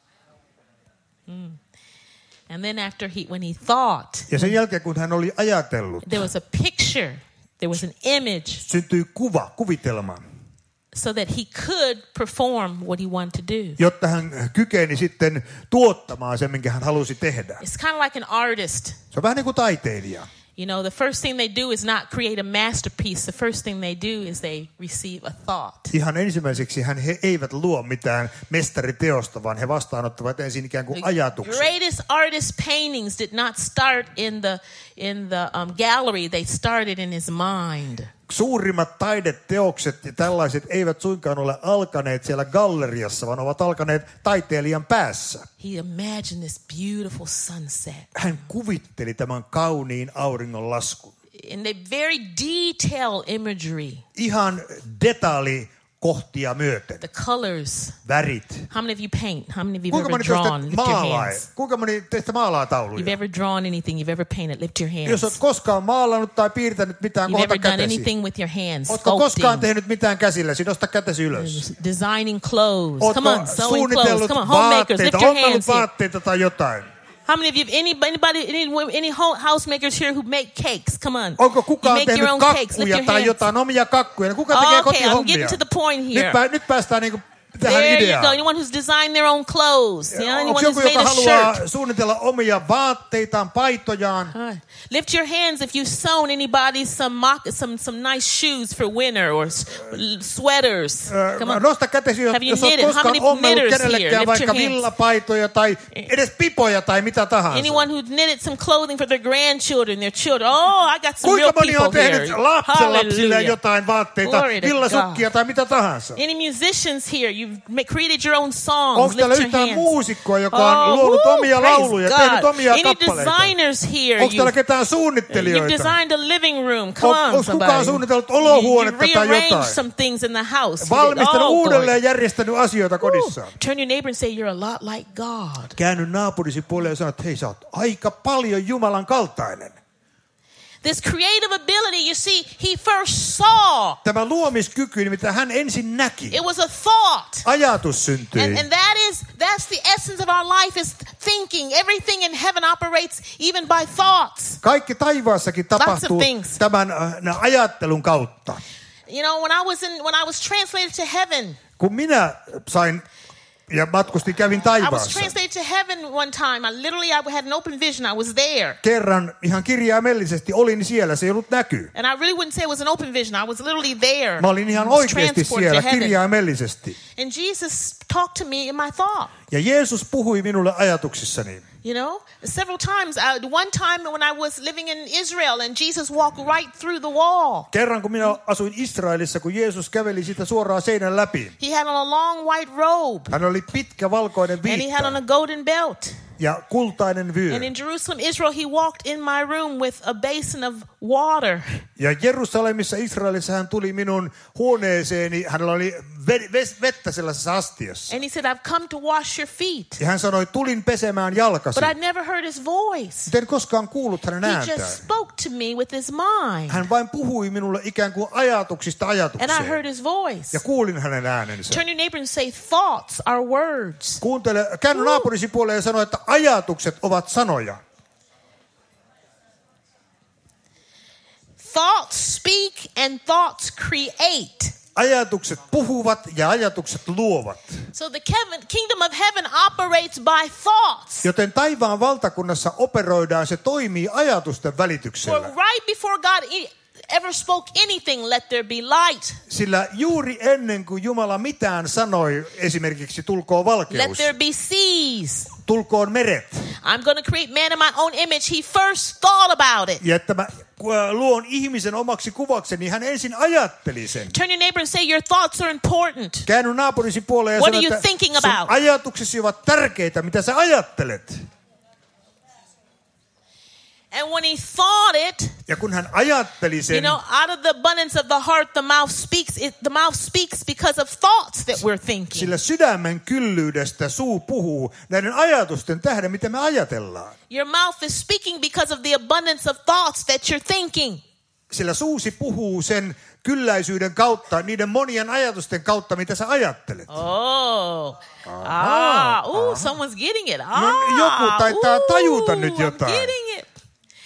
And then when he thought. Ja sen jälkeen, kun hän oli ajatellut. There was a picture. There was an image. Syntyi kuvitelma. So that he could perform what he wanted to do. Jotta hän kykeni sitten tuottamaan sen, minkä hän halusi tehdä. It's kind of like an artist. Se on vähän niin kuin taiteilija. You know, the first thing they do is not create a masterpiece. The first thing they do is they receive a thought. Ihan ensimmäiseksi he eivät luo mitään mestariteosta, vaan he vastaanottavat ensin ikään kuin ajatuksen. The greatest artist paintings did not start in the gallery. They started in his mind. Suurimmat taideteokset ja tällaiset eivät suinkaan ole alkaneet siellä galleriassa, vaan ovat alkaneet taiteilijan päässä. He imagined this beautiful sunset. Hän kuvitteli tämän kauniin auringon laskun. In the very detailed imagery. Ihan detalikohtia myöten. The colors. Värit. How many of you paint? How many of you have ever drawn? Lift your hands. Kuinka moni teistä maalaa tauluja? You've ever drawn anything? You've ever painted? Lift your hands. Jos olet koskaan maalannut tai piirtänyt mitään, kohta kätesi. You've ever done anything with your hands? Oletko koskaan tehnyt mitään käsilläsi? Nosta kätesi ylös. Designing clothes. Come on, sewing clothes. Come on, homemakers, lift your hands. Vaatteita tai jotain. How many of you, any housemakers here who make cakes? Come on. Onko kukaan tehnyt kakkuja tai jotain omia kakkuja? Kuka tekee kotihommia? I'm getting to the point here. Nyt päästään niinku tähän there ideaan. You go. Anyone who's designed their own clothes. Anyone who's made a haluaa shirt. Suunnitella omia vaatteitaan, paitojaan. Lift your hands if you've sewn anybody some nice shoes for winter or sweaters. Come on. Nosta kätesi, jos olet koskaan ommellut kenellekään vaikka villapaitoja tai edes pipoja tai mitä tahansa. Anyone who knitted some clothing for their grandchildren, their children. Oh, I got some real people here. Kuinka moni on tehnyt lapsenlapsille jotain vaatteita, villasukkia tai mitä tahansa. Any musicians here? You've created your own songs. Onko täällä yhtään muusikkoa, joka on luonut omia lauluja, tehnyt omia kappaleita? Any designers here? Onko täällä ketään suunnittelijoita? You've designed a living room. Come on, onko kukaan suunnitellut olohuonetta tai jotain? Some things in the house. Valmistanut uudelleen järjestänyt asioita kodissaan. Turn your neighbor and say you're a lot like God. Käänny naapurisi puolelle ja sano, että hei, sä oot aika paljon Jumalan kaltainen. This creative ability, you see, he first saw. Tämä luomiskyky, mitä hän ensin näki. It was a thought. Ajatus syntyi. And that's the essence of our life is thinking. Everything in heaven operates even by thoughts. Kaikki taivaassakin tapahtuu tämän ajattelun kautta. You know, when I was translated to heaven. Kun minä sain Ja matkustin, kävin taivaassa. I was translated to heaven one time. I had an open vision. I was there. Kerran ihan kirjaimellisesti olin siellä, se ei ollut näky. And I really wouldn't say it was an open vision. I was literally there. Mä olin ihan oikeasti siellä kirjaimellisesti. And Jesus talked to me in my thought. Ja Jeesus puhui minulle ajatuksissani. You know, several times. One time when I was living in Israel and Jesus walked right through the wall. Kerran kun minä asuin Israelissa, kun Jeesus käveli sitä suoraan seinän läpi. He had on a long white robe. Hän oli pitkä valkoinen viitta. And he had on a golden belt. Ja kultainen vyö. And in Jerusalem, Israel, he walked in my room with a basin of water. Ja Jerusalemissa, Israelissa hän tuli minun huoneeseeni. Hänellä oli vettä sellaisessa astiassa. And he said, I've come to wash your feet. Ja hän sanoi, tulin pesemään jalkasi. But I never heard his voice. En koskaan kuullut hänen ääntään. He just spoke to me with his mind. Hän vain puhui minulle ikään kuin ajatuksista ajatukseen. And I heard his voice. Ja kuulin hänen äänensä. Turn your neighbor and say, thoughts are words. Käänny naapurisi puoleen ja sano, että ajatukset ovat sanoja. Thoughts speak and thoughts create. Ajatukset puhuvat ja ajatukset luovat. So the kingdom of heaven operates by thoughts. Joten taivaan valtakunnassa operoidaan, se toimii ajatusten välityksellä. For right before God ever spoke anything, let there be light. Sillä juuri ennen kuin Jumala mitään sanoi, esimerkiksi tulkoon valkeus. Let there be seas. Tulkoon meret. I'm going to create man in my own image. He first thought about it. Ja että mä luon ihmisen omaksi kuvakseni, niin hän ensin ajatteli sen. Turn your neighbor and say your thoughts are important. Käänny naapurisi puoleen ja sano, että sun ajatuksesi ovat tärkeitä, mitä sä ajattelet. And when he thought it, ja kun hän ajatteli sen, you know, out of the abundance of the heart, the mouth speaks. The mouth speaks because of thoughts that we're thinking. Sillä sydämen kyllyydestä suu puhuu näiden ajatusten tähden, mitä me ajatellaan. Your mouth is speaking because of the abundance of thoughts that you're thinking. Sillä suusi puhuu sen kylläisyyden kautta, niiden monien ajatusten kautta, mitä sä ajattelet. Someone's getting it. Joku taitaa tajuta nyt jotain. Getting it.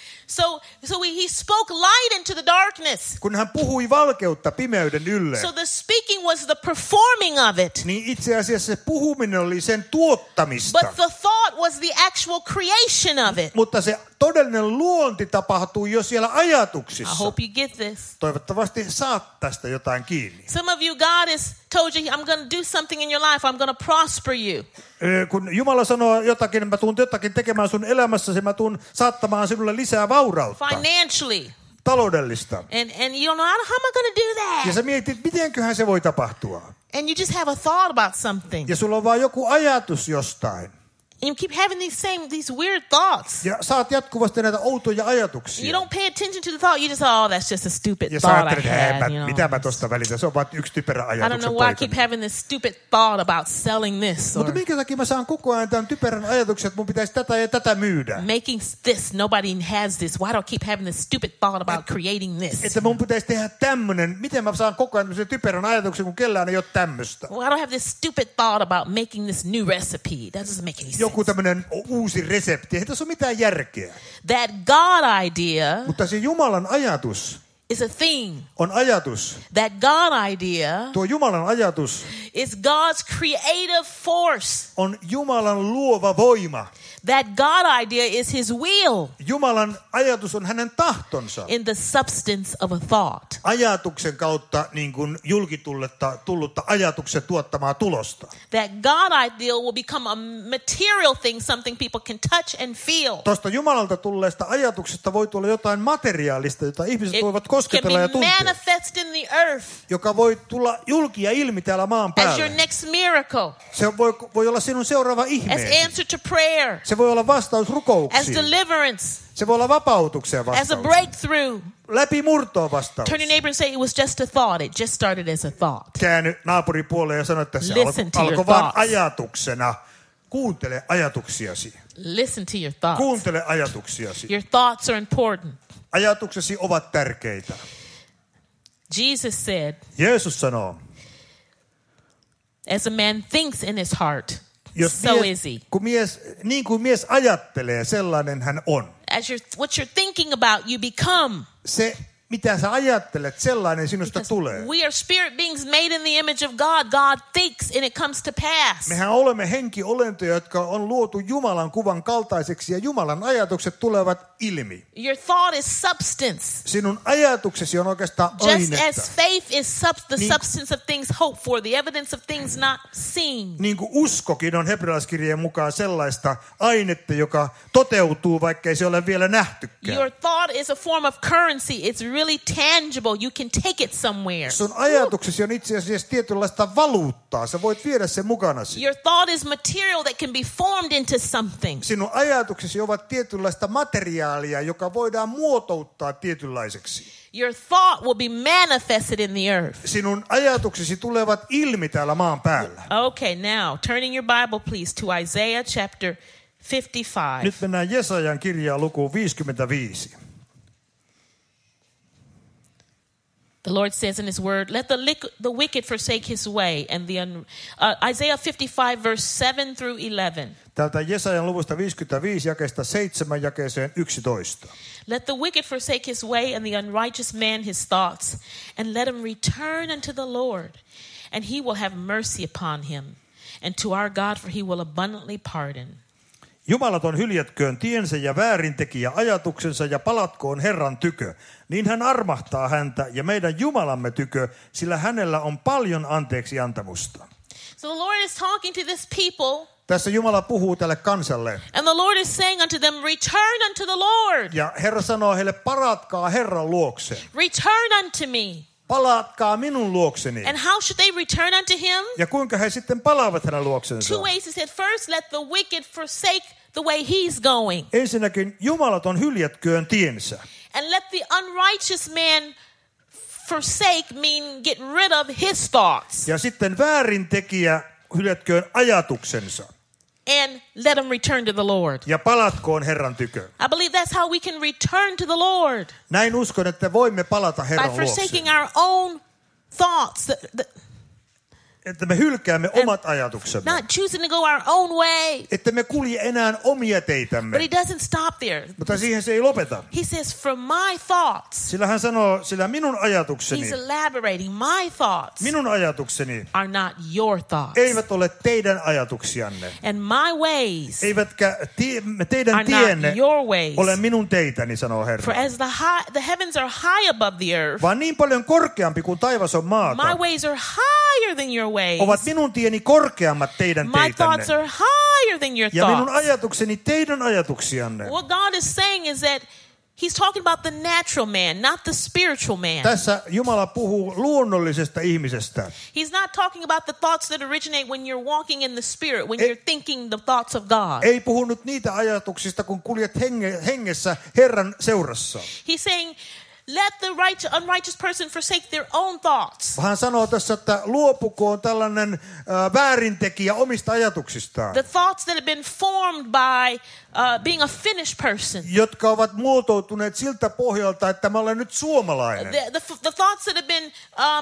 So he spoke light into the darkness. Kun hän puhui valkeutta pimeyden ylle. So the speaking was the performing of it. Niin itse asiassa se puhuminen oli sen tuottamista. But the thought was the actual creation of it. Mutta se todellinen luonti tapahtui jo siellä ajatuksissa. I hope you get this. Toivottavasti saat tästä jotain kiinni. Some of you, God has told you, I'm going to do something in your life. I'm going to prosper you. Kun Jumala sanoo jotakin, mä tuun jotakin tekemään sun elämässäsi, mä tuun saattamaan sinulle lisää vaurautta. Financially. Taloudellista. And you don't know, how am I going to do that? Ja sä mietit, mitenköhän se voi tapahtua. And you just have a thought about something. Ja sulla on vaan joku ajatus jostain. And you keep having these weird thoughts. Ja saat jatkuvasti näitä outoja ajatuksia. You don't pay attention to the thought. You just that's just a stupid thought I had. Mitä mä tosta välitän? Se on vaan yksi typerä ajatus. I don't know why I keep having this stupid thought about selling this. Mutta minkä takia mä saan koko ajan tämän typerän ajatuksen, että mun pitäisi tätä ja tätä myydä? Making this. Nobody has this. Why do I keep having this stupid thought about creating this? Että mun pitäisi tehdä tämmönen. Miten mä saan koko ajan tämmöisen typerän ajatuksen, kun kellään ei ole tämmöistä? Why do I have this stupid thought about making this new recipe? That doesn't make any sense. Joku tämmönen uusi resepti. Ei tässä ole mitään järkeä. That God idea. Mutta se Jumalan ajatus is a thing. On ajatus. That God idea. Tuo Jumalan ajatus is God's creative force. On Jumalan luova voima. That God idea is his will. Jumalan ajatus on hänen tahtonsa. In the substance of a thought. Ajatuksen kautta niin kuin tullutta ajatuksen tuottamaa tulosta. That God ideal will become a material thing, something people can touch and feel. Tuosta Jumalalta tulleesta ajatuksesta voi tulla jotain materiaalista, jota ihmiset voivat kosketella ja tuntea. Manifest in the earth. Joka voi tulla julki ja ilmi täällä maan päällä. As your next miracle. Se voi olla sinun seuraava ihmeesi. As answer to prayer. Se voi olla vastaus rukouksiin. As deliverance. Se voi olla vapautuksen vastaus. As a breakthrough. Läpimurtoa vastaus. Turn your neighbor and say it was just a thought. It just started as a thought. Käänny naapuripuoleen ja sano, että se alkoi vain ajatuksena. Kuuntele ajatuksiasi. Listen to your thoughts. Kuuntele ajatuksiasi. Your thoughts are important. Ajatuksesi ovat tärkeitä. Jesus said. Jeesus sanoo. As a man thinks in his heart. Niin kuin mies ajattelee, sellainen hän on. What you're thinking about, you become. Se, mitä sä ajattelet, sellainen sinusta tulee. We are spirit beings made in the image of God. God thinks and it comes to pass. Mehän olemme henkiolentoja, jotka on luotu Jumalan kuvan kaltaiseksi ja Jumalan ajatukset tulevat ilmi. Your thought is substance. Sinun ajatuksesi on oikeastaan ainetta. Just as faith is the substance of things hoped for, the evidence of things not seen. Niin kuin uskokin on hebrealaiskirjeen mukaan sellaista ainetta, joka toteutuu, vaikka ei se ole vielä nähtykään. Your thought is a form of currency. It's really tangible. You can take it somewhere. Sun ajatuksesi on itse asiassa tietynlaista valuuttaa. Sä voit viedä sen mukanasi. Your thought is material that can be formed into something. Sinun ajatuksesi ovat tietynlaista materiaalia, joka voidaan muotouttaa tietynlaiseksi. Your thought will be manifested in the earth. Sinun ajatuksesi tulevat ilmi täällä maan päällä. Okay, now turning your Bible please to Isaiah chapter 55. Nyt mennään Jesajan kirjaan lukuun 55. The Lord says in his word, let the wicked forsake his way. And Isaiah 55 verse 7 through 11. Täältä Jesajan luvusta 55 jakeesta 7 jakeeseen 11. Let the wicked forsake his way and the unrighteous man his thoughts. And let him return unto the Lord. And he will have mercy upon him. And to our God, for he will abundantly pardon. Jumalaton hyljätköön tiensä ja väärintekijä ajatuksensa ja palatkoon Herran tykö. Niin hän armahtaa häntä ja meidän Jumalamme tykö, sillä hänellä on paljon anteeksi antamusta. So the Lord is talking to this people. Tässä Jumala puhuu tälle kansalle. And the Lord is saying unto them, return unto the Lord. Ja Herra sanoo heille, palatkaa Herran luokse. Return unto me. Palatkaa minun luokseni. And how should they return unto him? Ja kuinka he sitten palaavat hänen luoksensa? Two ways. He said, first, let the wicked forsake the way he's going. Ensinnäkin jumalaton hyljätköön tiensä. And let the unrighteous man forsake mean get rid of his thoughts. Ja sitten väärintekijä hyljätköön ajatuksensa. And let him return to the Lord. Ja palatkoon Herran tykö. I believe that's how we can return to the Lord. Näin uskon, että voimme palata Herran luokse. By forsaking our own thoughts. Että me hylkäämme omat ajatuksemme. Not choosing to go our own way. Että me kulje enää omia teitämme. But he doesn't stop there. Mutta siihen se ei lopeta. He says, from my thoughts. Sillä hän sanoo, sillä minun ajatukseni. He's elaborating, my thoughts. Minun ajatukseni. Are not your thoughts. Eivät ole teidän ajatuksianne. And my ways. Eivätkä teidän tienne ole minun teitäni, sanoo Herra. For as the heavens are high above the earth. Vaan niin paljon korkeampi kuin taivas on maata. My ways are higher than your ways. Ovat minun tieni korkeammat teidän teitänne. My thoughts are higher than your thoughts. Ja minun ajatukseni teidän ajatuksianne. What God is saying is that He's talking about the natural man, not the spiritual man. Tässä Jumala puhuu luonnollisesta ihmisestä. He's not talking about the thoughts that originate when you're walking in the spirit, when you're thinking the thoughts of God. Ei puhunut niitä ajatuksista, kun kuljet hengessä Herran seurassa. He's saying, let the unrighteous person forsake their own thoughts. Hän sanoo tässä, että luopukoon tällainen väärintekijä omista ajatuksistaan. The thoughts that have been formed by being a Finnish person. Jotka ovat muotoutuneet siltä pohjalta, että mä olen nyt suomalainen. The thoughts that have been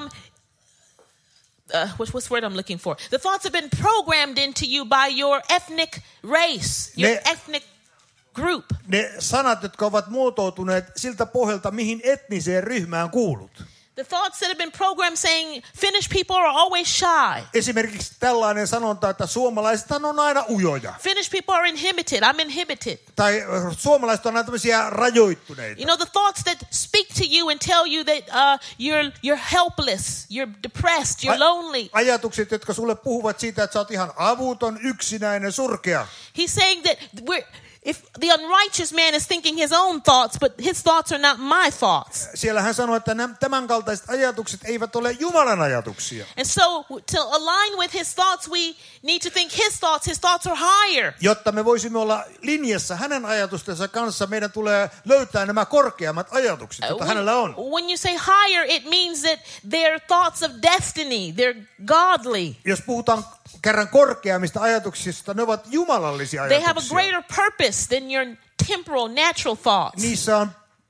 what's word I'm looking for? The thoughts have been programmed into you by your ethnic race, your ethnic group. Ne sanat, jotka ovat muotoutuneet siltä pohjalta, mihin etniseen ryhmään kuulut. The thoughts that have been programmed saying Finnish people are always shy. Esimerkiksi tällainen sanonta, että suomalaiset on aina ujoja. Finnish people are inhibited. I'm inhibited. Tai suomalaiset on aina tämmöisiä rajoittuneita. You know, the thoughts that speak to you and tell you that you're helpless, you're depressed, you're lonely. Ajatukset, jotka sulle puhuvat siitä, että sä oot ihan avuton, yksinäinen, surkea. He's saying that if the unrighteous man is thinking his own thoughts, but his thoughts are not my thoughts. Siellä hän sanoo, että tämän kaltaiset ajatukset eivät ole Jumalan ajatuksia. And so to align with his thoughts, we need to think his thoughts are higher. Jotta me voisimme olla linjassa hänen ajatustensa kanssa, meidän tulee löytää nämä korkeammat ajatukset, joita hänellä on. When you say higher, it means that they're thoughts of destiny, they're godly. Jos puhutaan kerran korkeammista ajatuksista, ne ovat jumalallisia ajatuksia. They have a greater purpose than your temporal, natural thoughts. Niissä on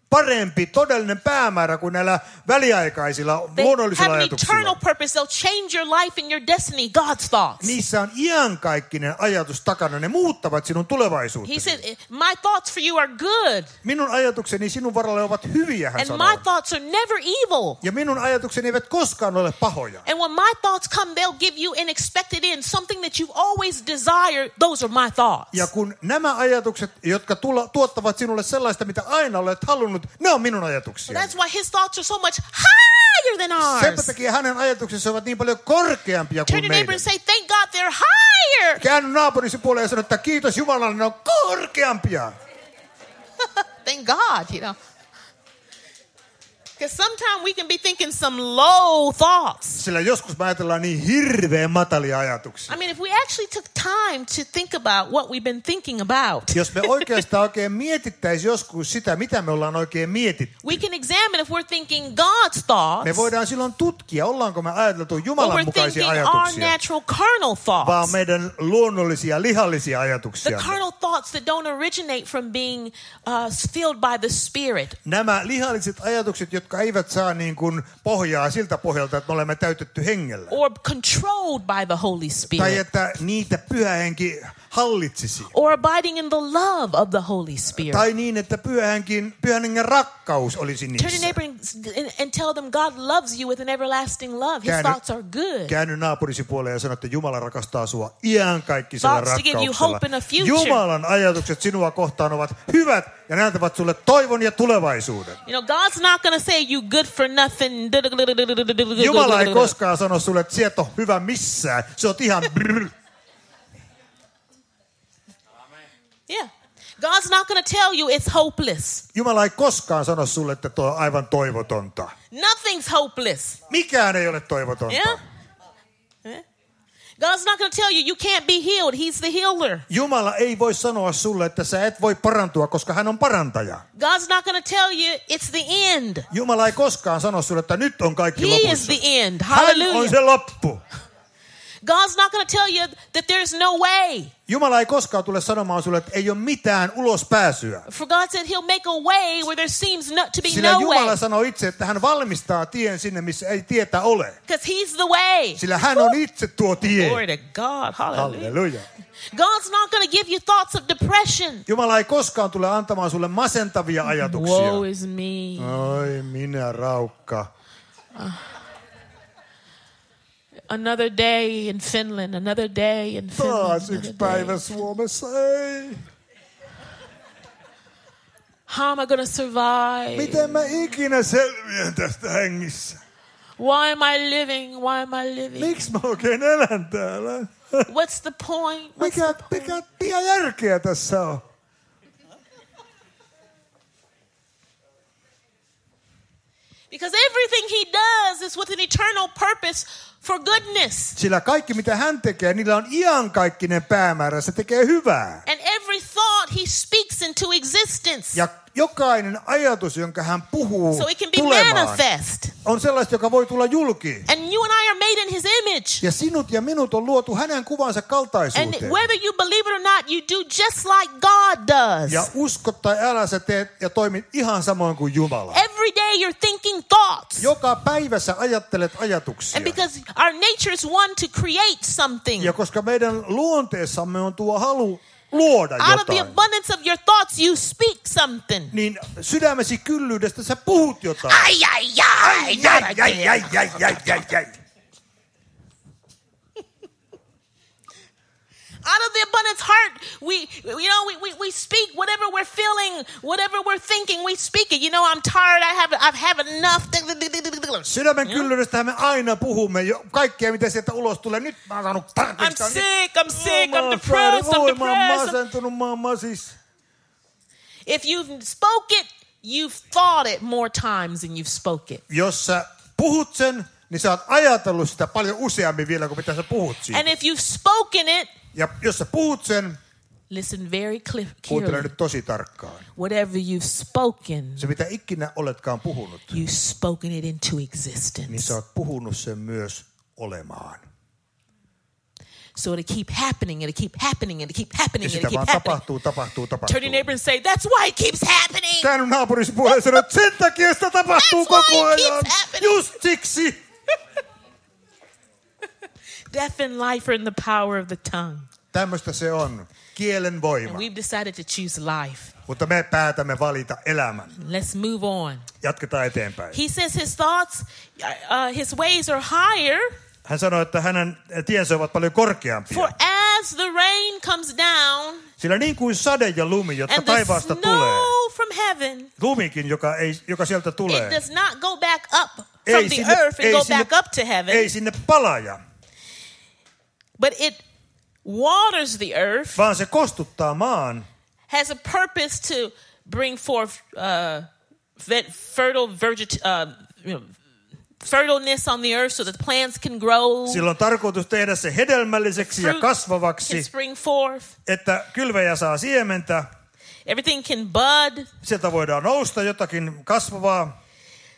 parempi todellinen päämäärä kuin näillä väliaikaisilla luonnollisilla ajatuksilla. They have an eternal purpose. They'll change your life and your destiny, God's thoughts. Niissä on iankaikkinen ajatus takana. Ne muuttavat sinun tulevaisuuttasi. He said, my thoughts for you are good. Minun ajatukseni sinun varalle ovat hyviä, hän sanoo. And my thoughts are never evil. Ja minun ajatukseni eivät koskaan ole pahoja. And when my thoughts come, they'll give you an expected end, something that you've always desired. Those are my thoughts. Ja kun nämä ajatukset, jotka tuottavat sinulle sellaista, mitä aina olet halunnut, ne on minun ajatuksia. That's why his thoughts are so much higher than ours. Sen takia hänen ajatuksensa ovat niin paljon korkeampia kuin meidän. Turn to neighbor and say, thank God they're higher. Käänny naapurisi puoleen ja sano, että kiitos Jumalalle, ne on korkeampia. Thank God, you know. Because sometimes we can be thinking some low thoughts. Sillä joskus me ajatellaan niin hirveän matalia ajatuksia. I mean, if we actually took time to think about what we've been thinking about. Jos me oikein mietittäisiin joskus sitä, mitä me ollaan oikein mietitty. We can examine if we're thinking God's thoughts. Me voidaan silloin tutkia, ollaanko me ajateltu Jumalan mukaisia ajatuksia. Our natural carnal thoughts. Vaan meidän luonnollisia, lihallisia ajatuksia. The carnal thoughts that don't originate from being filled by the Spirit. Nämä lihalliset ajatukset, jotka eivät saa niin kuin pohjaa siltä pohjalta, että me olemme täytetty hengellä. Or controlled by the Holy Spirit. Tai että niitä Pyhä Henki hallitsisi. Or abiding in the love of the Holy Spirit. Tai niin, että Pyhän Hengen rakkaus olisi niissä. Turn to neighbor and tell them God loves you with an everlasting love. His thoughts are good. Käänny naapurisi puoleen ja sano, että Jumala rakastaa sua iankaikkisella rakkauksella. Jumalan ajatukset sinua kohtaan ovat hyvät ja ne antavat sulle toivon ja tulevaisuuden. You know, God's not going to say you good for nothing. Jumala ei koskaan sano sulle, että sä et ole hyvä missään. Se on ihan Yeah. God's not going to tell you it's hopeless. Jumala ei koskaan sano sulle, että tuo on aivan toivotonta. Nothing's hopeless. Mikään ei ole toivotonta. Yeah? Yeah? God's not going to tell you can't be healed. He's the healer. Jumala ei voi sanoa sulle, että sä et voi parantua, koska hän on parantaja. God's not going to tell you it's the end. Jumala ei koskaan sano sulle, että nyt on kaikki lopussa. He is the end. Hallelujah. Hän on se loppu. God's not going to tell you that there's no way. Jumala ei koskaan tule sanomaan sulle, että ei ole mitään ulospääsyä. For God said he'll make a way where there seems not to be Sillä no Jumala way. sanoo itse, että hän valmistaa tien sinne, missä ei tietä ole. Because he's the way. Sillä hän on itse tuo tie. Glory to God. Hallelujah. Halleluja. God's not going to give you thoughts of depression. Jumala ei koskaan tule antamaan sulle masentavia ajatuksia. Woe is me. Oi minä raukka. Another day in Finland, another day in Finland. Taas yksi päivä Suomessa, ei. How am I going to survive? Miten mä ikinä selviän tästä hengissä? Why am I living? Why am I living? Miksi mä oikein elän täällä? What's the point? Mikä järkeä tässä on? Because everything he does is with an eternal purpose for goodness. Sillä kaikki mitä hän tekee, niillä on iankaikkinen päämäärä, se tekee hyvää. And every thought he speaks into existence. Ja jokainen ajatus, jonka hän puhuu so it can be tulemaan, manifest. On sellaista, joka voi tulla julki. And you and I are made in his image. Ja sinut ja minut on luotu hänen kuvansa kaltaisuuteen. And whether you believe it or not, you do just like God does. Ja uskot tai älä, sä teet ja toimit ihan samoin kuin Jumala. Every day you're thinking thoughts. Joka päivä sä ajattelet ajatuksia. And because our nature is one to create something. Ja koska meidän luonteessamme on tuo halu luoda jotain. Out of the abundance of your thoughts you speak something. Niin sydämesi kyllyydestä sä puhut jotain. Ai. Out of the abundance heart, we speak whatever we're feeling, whatever we're thinking, we speak it. You know, I'm tired. I've had enough. Sydämen kyllyydestä me aina puhumme kaikkea, mitä sieltä ulos tulee. Nyt mä oon saanut tarpeeksi. I'm sick, I'm depressed. Mä oon masentunut, mä oon masis. If you've spoke it, you've thought it more times than you've spoke it. Jos sä puhut sen, niin sä oot ajatellut sitä paljon useammin vielä kuin mitä sä puhut siitä. And if you've spoken it, ja jos sä puhut sen, listen very kuuntele nyt tosi tarkkaan. Whatever you've spoken, se mitä ikinä oletkaan puhunut, you've spoken it into existence. Niin sä oot puhunut sen myös olemaan. So it'll keep happening, it'll keep happening, it'll keep happening, it'll keep happening. Tapahtuu. Turn your neighbor and say, that's why it keeps happening. Käänny naapurisi puoleen ja sano, että sen takia sitä tapahtuu koko ajan. Just siksi. Death and life are in the power of the tongue. Tämmöistä se on. Kielen voima. And we've decided to choose life. Mutta me päätämme valita elämän. Let's move on. Jatketaan eteenpäin. He says his thoughts, his ways are higher. Hän sanoi, että hänen tiensä ovat paljon korkeampia. For as the rain comes down, sillä niin kuin sade ja lumi, jotka taivaasta tulee, from heaven, lumikin, joka sieltä tulee, it does not go back up from the earth and go back up to heaven. Ei sinne palaja. But it waters the earth. Vaan se kostuttaa maan. Has a purpose to bring forth fertileness on the earth so that the plants can grow. Sillä on tarkoitus tehdä se hedelmälliseksi ja kasvavaksi, spring forth. Että kylväjä saa siementä. Everything can bud. Sieltä voidaan nousta jotakin kasvavaa.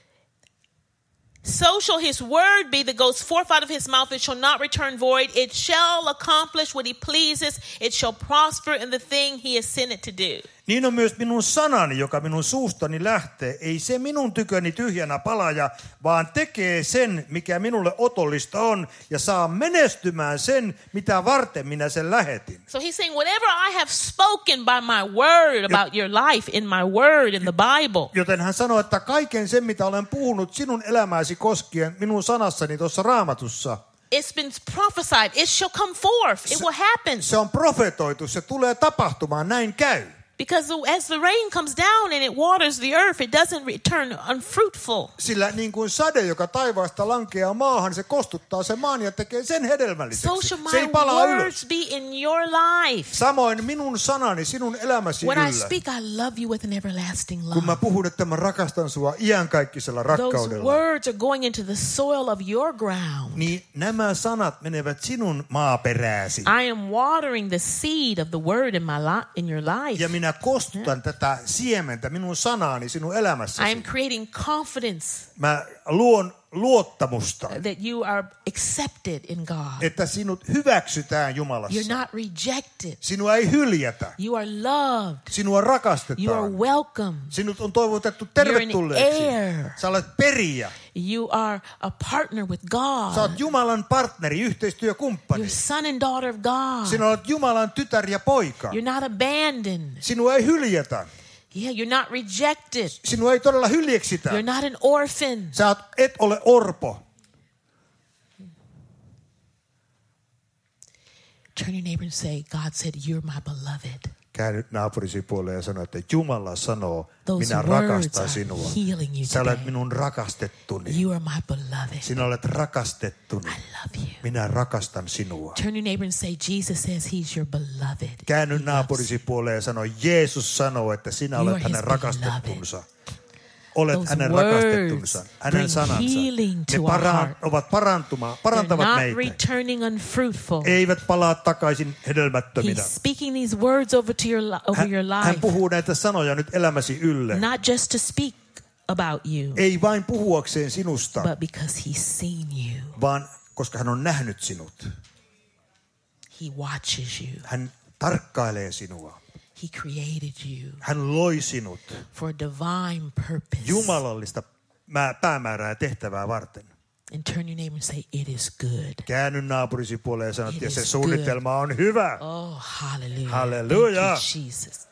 So shall his word be that goes forth out of his mouth. It shall not return void. It shall accomplish what he pleases. It shall prosper in the thing he has sent it to do. Niin on myös minun sanani, joka minun suustani lähtee. Ei se minun tyköni tyhjänä palaja, vaan tekee sen, mikä minulle otollista on, ja saa menestymään sen, mitä varten minä sen lähetin. So he's saying, whatever I have spoken by my word about your life, in my word, in the Bible. Joten hän sanoi, että kaiken sen, mitä olen puhunut sinun elämääsi koskien, minun sanassani tuossa Raamatussa, it's been prophesied. It shall come forth. It will happen. Se on profetoitu. Se tulee tapahtumaan. Näin käy. Because as the rain comes down and it waters the earth, it doesn't return unfruitful. Sillä niin kuin sade, joka taivaasta lankeaa maahan, se kostuttaa sen maan ja tekee sen hedelmälliseksi. So shall my words be in your life. Samoin minun sanani sinun elämäsi yllä. When I speak, I love you with an everlasting love. Kun mä puhun, että mä rakastan sua iankaikkisella rakkaudella. Those words are going into the soil of your ground. Niin nämä sanat menevät sinun maaperääsi. I am watering the seed of the word in your life. Ja minä kostutan tätä siementä, minun sanaani sinun elämässäsi. I am creating confidence. Mä luon luottamusta. That you are accepted in God. Että sinut hyväksytään Jumalassa. You're not rejected. Sinua ei hyljätä. You are loved. Sinua rakastetaan. You are welcome. Sinut on toivotettu tervetulleeksi. You're an heir. Sä olet perijä. You are a partner with God. Sä oot Jumalan partneri, yhteistyökumppani. You're son and daughter of God. Sinä olet Jumalan tytär ja poika. You're not abandoned. Sinua ei hyljätä. Yeah, you're not rejected. Sinua ei todella hyljeksitä. You're not an orphan. Sä et ole orpo. Turn your neighbor and say, God said, you're my beloved. Käänny naapurisi puoleen ja sano, että Jumala sanoo, minä rakastan sinua. Sä olet minun rakastettuni. You are my beloved. Sinä olet rakastettuni. I love you. Minä rakastan sinua. Turn your neighbor and say, Jesus says he's your beloved. Käänny naapurisi puoleen ja sano, Jeesus sanoo, että sinä olet hänen rakastettunsa. Olet hänen rakastettunsa, hänen sanansa. Ne parantavat meitä. Eivät palaa takaisin hedelmättöminä. Hän puhuu näitä sanoja nyt elämäsi ylle. Not just to speak about you, ei vain puhuakseen sinusta, but because he's seen you. Vaan koska hän on nähnyt sinut. He watches you. Hän tarkkailee sinua. He created you. Hän loi sinut. For a divine purpose. Jumalallista päämäärää ja tehtävää varten. And turn your neighbor and say, it is good. Käänny naapurisi puoleen ja sanot, että se suunnitelma on hyvä. Oh, hallelujah. Hallelujah. Thank you, Jesus.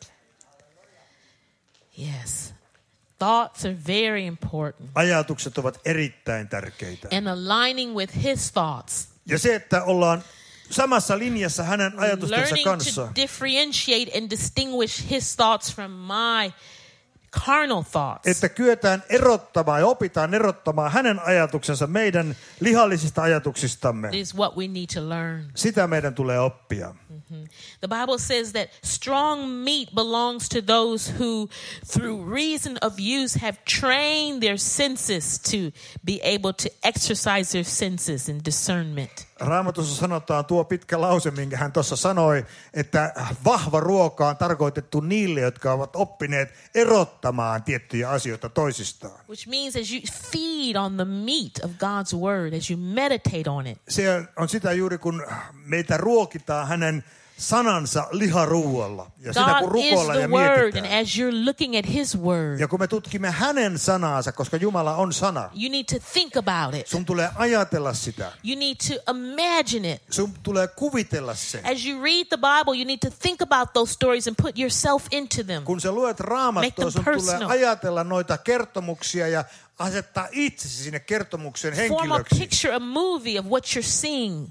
Yes. Thoughts are very important. Ajatukset ovat erittäin tärkeitä. And aligning with his thoughts. Ja se, että ollaan samassa linjassa hänen ajatustensa kanssa. Learning to differentiate and distinguish his thoughts from my carnal thoughts. Että kyetään erottamaan ja opitaan erottamaan hänen ajatuksensa meidän lihallisista ajatuksistamme. Is what we need to learn. Sitä meidän tulee oppia. The Bible says that strong meat belongs to those who, through reason of use, have trained their senses to be able to exercise their senses in discernment. Raamatussa sanotaan tuo pitkä lause, minkä hän tuossa sanoi, että vahva ruoka on tarkoitettu niille, jotka ovat oppineet erottamaan tiettyjä asioita toisistaan. Which means as you feed on the meat of God's word, as you meditate on it. Se on sitä juuri, kun meitä ruokitaan hänen sanansa liharuualla. Ja sitä kun rukoillaan ja mietitään. And as you're looking at his word, ja kun me tutkimme hänen sanansa, koska Jumala on sana. You need to think about it. Sun tulee ajatella sitä. You need to imagine it. Sun tulee kuvitella se. As you read the Bible, you need to think about those stories and put yourself into them. Kun sä luet Raamattua, sun tulee ajatella noita kertomuksia ja asettaa itsesi sinne kertomuksen henkilöksi. Form a picture, a movie of what you're seeing.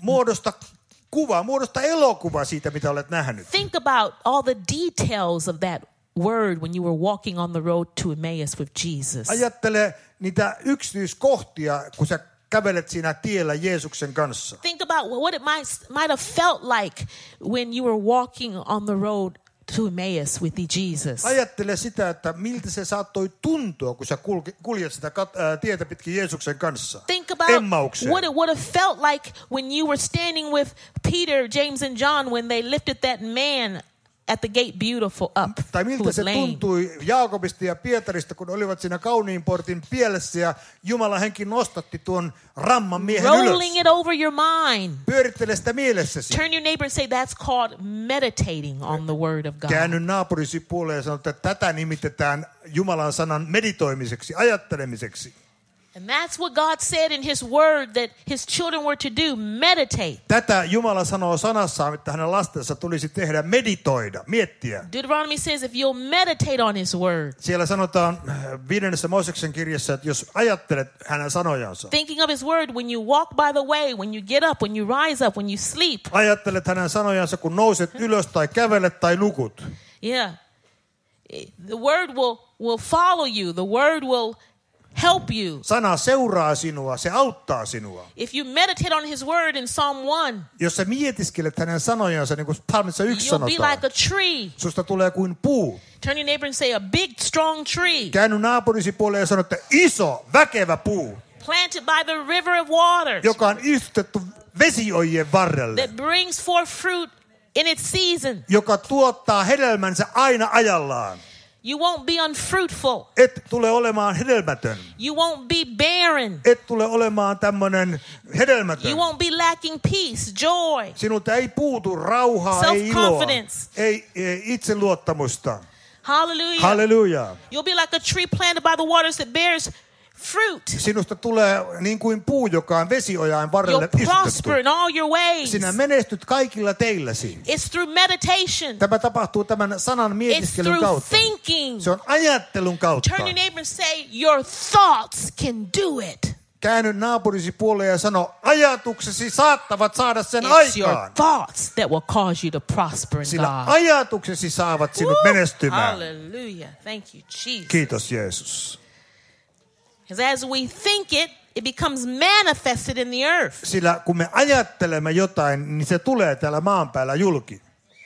Muodosta elokuva siitä, mitä olet nähnyt. Think about all the details of that word when you were walking on the road to Emmaus with Jesus. Ajattele niitä yksityiskohtia, kun sä kävelet siinä tiellä Jeesuksen kanssa. Think about what it might have felt like when you were walking on the road to Emmaus with Jesus. Ajattele sitä, että miltä se saattoi tuntua, kun sä kuljet sitä tietä pitkin Jeesuksen kanssa. Think about what it would have felt like when you were standing with Peter, James and John when they lifted that man at the gate beautiful up. Tai miltä se tuntui Jaakobista ja Pietarista, kun olivat siinä kauniin portin pielessä ja Jumalan henki nostatti tuon ramman miehen ylös. Rolling it over your mind. Pyörittele sitä mielessäsi. Turn your neighbor and say that's called meditating on the word of God. Käänny naapurisi puoleen ja sano, että tätä nimitetään Jumalan sanan meditoimiseksi, ajattelemiseksi. And that's what God said in his word that his children were to do, meditate. Tätä Jumala sanoo sanassaan, että hänen lastensa tulisi tehdä, meditoida, miettiä. Deuteronomy says if you'll meditate on his word. Siellä sanotaan 5. Mooseksen kirjassa, että jos ajattelet hänen sanojansa. Thinking of his word when you walk by the way, when you get up, when you rise up, when you sleep. Ajattelet hänen sanojansa, kun nouset ylös tai kävelet tai nukut. Yeah. The word will follow you. The word will help you. Sana seuraa sinua, se auttaa sinua. If you meditate on his word in Psalm 1, jos sä mietiskelet hänen sanojansa, niin kuin Psalmissa 1 sanotaan, you'll be like a tree. Susta tulee kuin puu. Turn your neighbor and say a big, strong tree. Käänny naapurisi puoleen ja sano, että iso, väkevä puu. Planted by the river of waters. Joka on istutettu vesiojien varrelle. That brings forth fruit in its season. Joka tuottaa hedelmänsä aina ajallaan. You won't be unfruitful. Et tule olemaan hedelmätön. You won't be barren. Et tule olemaan tämmönen hedelmätön. You won't be lacking peace, joy. Sinulta ei puutu rauhaa, ei iloa, ei itseluottamusta. Hallelujah. Hallelujah. You'll be like a tree planted by the waters that bears fruit. Sinusta tulee niin kuin puu, joka on vesiojain varrelle istutettu. You'll prosper in all your ways. Sinä menestyt kaikilla teilläsi. It's through meditation. Tämä tapahtuu tämän sanan mietiskelyn kautta. It's through thinking. Se on ajattelun kautta. Turn your neighbor and say, your thoughts can do it. Käänny naapurisi puoleen ja sano, ajatuksesi saattavat saada sen aikaan. It's your thoughts that will cause you to prosper in sillä God. Ajatuksesi saavat sinut menestymään. Hallelujah. Thank you, Jesus. Kiitos Jeesus. As we think it, it becomes manifested in the earth. Sillä kun me ajattelemme jotain, niin se tulee täällä maan päällä julki.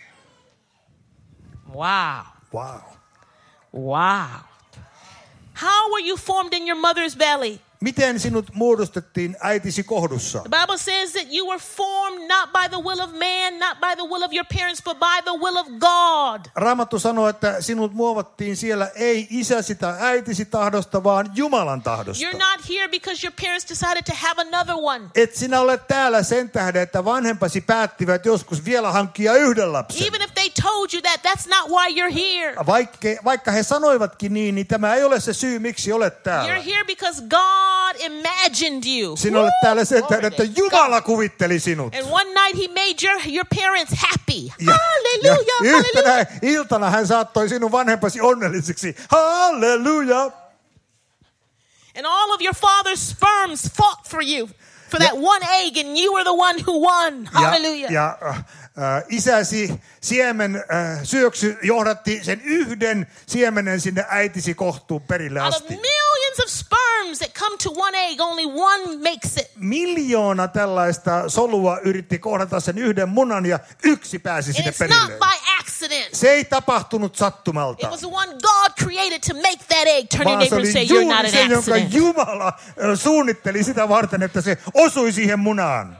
Wow. Wow. Wow. How were you formed in your mother's belly? Miten sinut muodostettiin äitisi kohdussa? The Bible says that you were formed not by the will of man, not by the will of your parents, but by the will of God. Raamattu sanoo, että sinut muovattiin siellä ei isäsi tai äitisi tahdosta, vaan Jumalan tahdosta. You're not here because your parents decided to have another one. Et sinä ole täällä sen tähden, että vanhempasi päättivät joskus vielä hankkia yhden lapsen. Even if they told you that, that's not why you're here. Vaikka he sanoivatkin niin tämä ei ole se syy, miksi olet täällä. You're here because God imagined you. Sinä olet täällä sen tähden, että Jumala kuvitteli sinut. And one night he made your parents happy. Hallelujah. Ja yhtenä iltana hän saattoi sinun vanhempasi onnellisiksi. Hallelujah. And all of your father's sperms fought for you. For that one egg, and you were the one who won. Hallelujah. Isäsi siemen syöksy johdatti sen yhden siemenen sinne äitisi kohtuun perille asti. Out of millions of sperms that come to one egg, only one makes it. Miljoona tällaista solua yritti kohdata sen yhden munan ja yksi pääsi sinne perille. It's not by accident. Se ei tapahtunut sattumalta. It was the one God created to make that egg. Turn your neighbor and say you're not an accident. Jonka Jumala suunnitteli sitä varten, että se osui siihen munaan.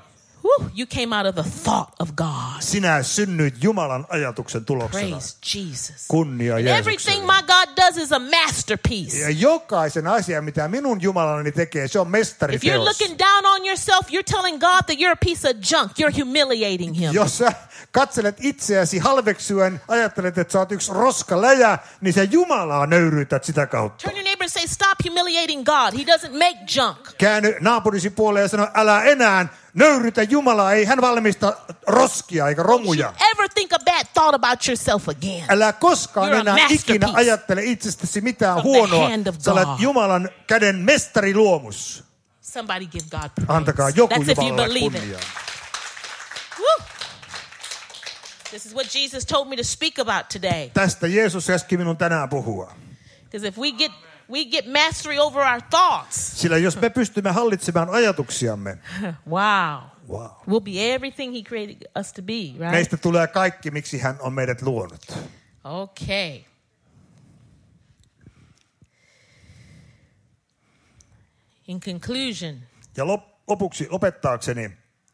You came out of the thought of God. Sinä synnyit Jumalan ajatuksen tuloksena. Praise Jesus. Kunnia Jeesukselle. Everything my God does is a masterpiece. Ja jokaisen asian, mitä minun Jumalani tekee, se on mestariteos. If you're looking down on yourself, you're telling God that you're a piece of junk. You're humiliating him. Jos sä katselet itseäsi halveksuen, ajattelet, että sä oot yksi roskaläjä, niin sä Jumalaa nöyryytät sitä kautta. Turn your neighbor and say, stop humiliating God. He doesn't make junk. Käänny naapurisi puoleen ja sano, älä enää nöyrytä Jumalaa. Ei hän valmista roskia eikä romuja. Don't ever think a bad thought about yourself again. Älä koskaan enää ikinä ajattele itsestäsi mitään huonoa. Sä olet Jumalan käden mestariluomus. Somebody give God praise. Antakaa joku Jumalalle kunniaa. This is what Jesus told me to speak about today. Tästä Jeesus käski minun tänään puhua. Because if we get mastery over our thoughts. Sillä jos me pystymme hallitsemaan ajatuksiamme. Wow. We'll be everything he created us to be, right? Meistä tulee kaikki, miksi hän on meidät luonut. Okay. In conclusion. Ja lopuksi lopettaakseni.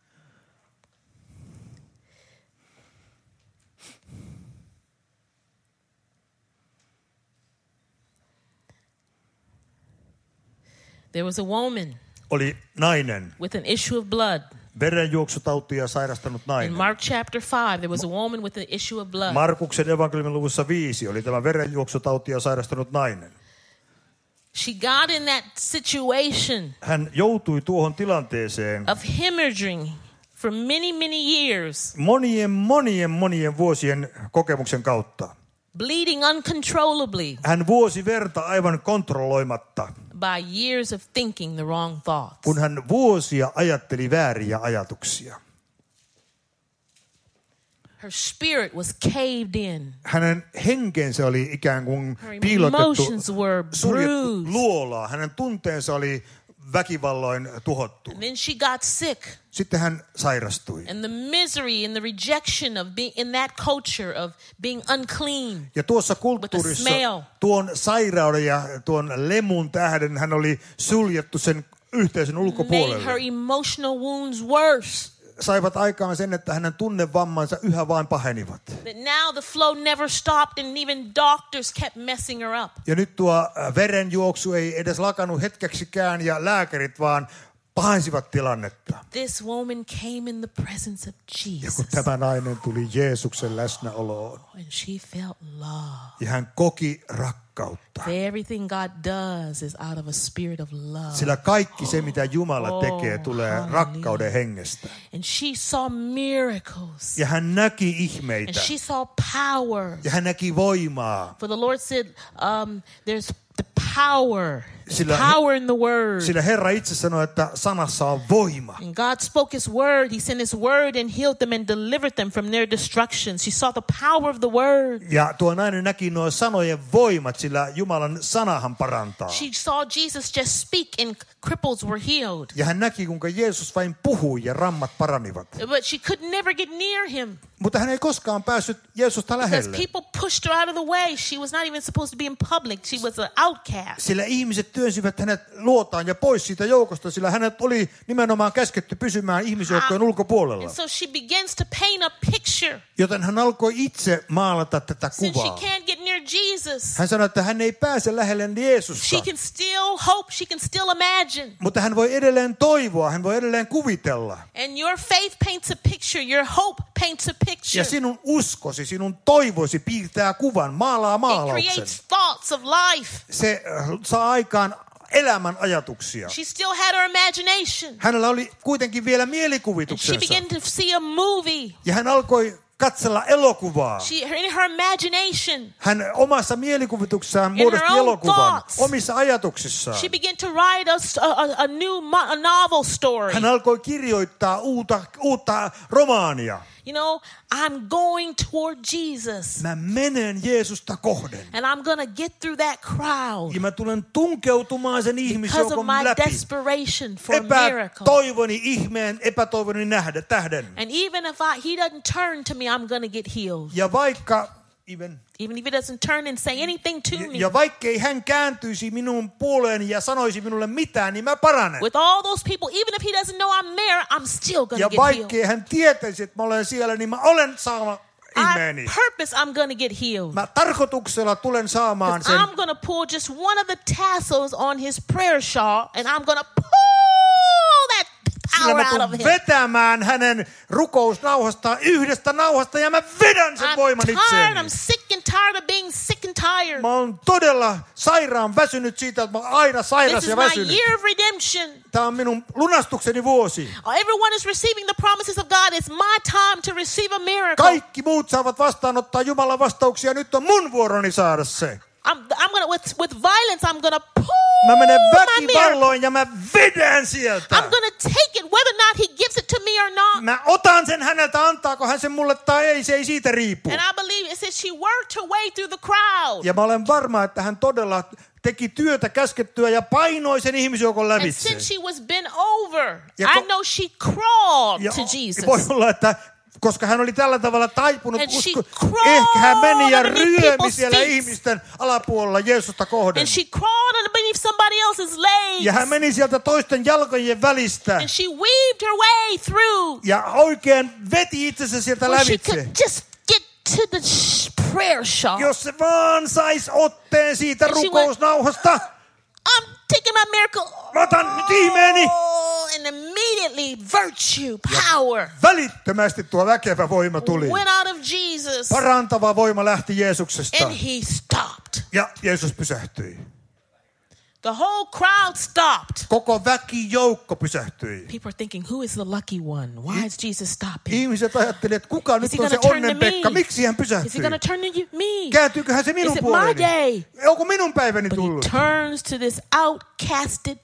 There was a woman. Oli nainen. With an issue of blood. Verenjuoksutautia sairastanut nainen. In Mark chapter 5 there was a woman with an issue of blood. Markuksen evankeliumin luvussa 5 oli tämä verenjuoksutautia sairastanut nainen. She got in that situation. Hän joutui tuohon tilanteeseen. Of hemorrhaging for many years. Monien vuosien kokemuksen kautta. Bleeding uncontrollably. Hän vuosi verta aivan kontrolloimatta. By years of thinking the wrong thoughts. Kun hän vuosia ajatteli vääriä ajatuksia. Her spirit was caved in. Hänen henkensä oli ikään kuin piilotettu, suljettu luolaa. Hänen tunteensa oli väkivalloin tuhottu. And then she got sick. Sitten hän sairastui. And the misery and the rejection of being in that culture of being unclean. Ja tuossa kulttuurissa tuon sairauden ja tuon lemun tähden hän oli suljettu sen yhteisön ulkopuolelle. Made her emotional wounds worse. Saivat aikaan sen, että hänen tunnevammansa yhä vain pahenivat. But now the flow never stopped and even doctors kept messing her up. Ja nyt tuo verenjuoksu ei edes lakannut hetkeksikään ja lääkärit vaan pahensivat tilannetta. This woman came in the presence of Jesus. Ja kun tämä nainen tuli Jeesuksen läsnäoloon. And she felt love. Ja hän koki rakkautta. Everything God does is out of a spirit of love. Sillä kaikki se, mitä Jumala tekee, tulee rakkauden hengestä. And she saw miracles. Ja hän näki ihmeitä. And she saw power. Ja hän näki voimaa. For the Lord said, there's the power. Power in the word. Sillä Herra itse sanoi, että sanassa on voima. And God spoke his word. He sent his word and healed them and delivered them from their destruction. She saw the power of the word. Ja tuo nainen näki nuo sanojen voimat, sillä Jumalan sanahan parantaa. She saw Jesus just speak and cripples were healed. Ja hän näki, kuinka Jeesus vain puhui ja rammat paranivat. But she could never get near him. Mutta hän ei koskaan päässyt Jeesusta lähelle. Because people pushed her out of the way. She was not even supposed to be in public. She was an outcast. Sillä ihmiset työnsivät hänet luotaan ja pois siitä joukosta, sillä hänet oli nimenomaan käsketty pysymään ihmisjoukkojen ulkopuolella. And so she begins to paint a picture. Joten hän alkoi itse maalata tätä kuvaa. Since she can't get near Jesus. Hän sanoi, että hän ei pääse lähelle Jeesusta. She can still hope, she can still imagine. Mutta hän voi edelleen toivoa, hän voi edelleen kuvitella. And your faith paints a picture, your hope paints a picture. Ja sinun uskosi, sinun toivoisi piirtää kuvan, maalaa maalauksen. It creates thoughts of life. Se saa aikaan elämän ajatuksia. She still had her imagination. Hänellä oli kuitenkin vielä mielikuvituksensa. She began to see a movie. Ja hän alkoi katsella elokuvaa. In her imagination. Hän omassa mielikuvituksessaan muodosti elokuvan omissa ajatuksissaan. She began to write a new novel story. Hän alkoi kirjoittaa uutta romaania. You know, I'm going toward Jesus. Mä menen Jeesusta kohden. And I'm going to get through that crowd. Ja mä tulen tunkeutumaan sen ihmisjoukon läpi. Because of my desperation for a miracle. Epätoivoni ihmeen, epätoivoni tähden. And even if he doesn't turn to me, I'm going to get healed. Ja vaikka Even if he doesn't turn and say anything to me. Ja vaikkei hän kääntyisi minun puoleeni ja sanoisi minulle mitään, niin mä paranen. With all those people, even if he doesn't know I'm there, I'm still going to get healed. Ja vaikkei hän tietäisi, että mä olen siellä, niin mä olen saama ihmeeni. Purpose I'm going to get healed. Mä tarkoituksella tulen saamaan sen. I'm going to pull just one of the tassels on his prayer shawl and I'm going to pull that power out of him. Vetämään hänen rukousnauhastaan yhdestä nauhasta ja mä vedän sen voiman itseeni. I'm sick and tired of being sick and tired. Mä oon todella sairaan väsynyt siitä, että mä oon aina sairas ja väsynyt. This is my year of redemption. Tää on minun lunastukseni vuosi. Everyone is receiving the promises of God. It's my time to receive a miracle. Kaikki muut saavat vastaanottaa Jumalan vastauksia. Nyt on mun vuoroni saada se. I'm gonna with violence. I'm gonna pull. Mä menen väkivalloin ja mä vedän sieltä. I'm gonna take it whether or not he gives it to me or not. Mä otan sen häneltä, antaako hän sen mulle tai ei, se ei siitä riipu. And I believe it says she worked her way through the crowd. Ja mä olen varma, että hän todella teki työtä käskettyä ja painoi sen ihmisjoukon lävitse. And since she was bent over, I know she crawled to Jesus. Voi olla, että koska hän oli tällä tavalla taipunut ehkä hän meni ja ryömi siellä ihmisten alapuolella Jeesusta kohden. And she crawled underneath somebody else's legs. Ja hän meni sieltä toisten jalkojen välistä. And she weaved her way through. Ja oikein veti itsensä sieltä lävitse. She could just get to the prayer shawl. Jos se vaan sais otteen siitä rukousnauhasta. I'm taking my miracle. Mä otan nyt ihmeeni. And immediately virtue, power. Välittömästi tuo väkevä voima tuli. Went out of Jesus. Parantava voima lähti Jeesuksesta. And he stopped. Ja Jeesus pysähtyi. The whole crowd stopped. Koko väkijoukko pysähtyi. People are thinking, who is the lucky one? Why is Jesus stopping? Ihmiset ajattelivat, että kuka nyt on se onnenpekka? Miksi hän pysähtyi? Is he going to turn to me? Kääntyykö hän se minun puoleeni? Is it my day? Onko minun päiväni tullut? But he turns to this outcasted,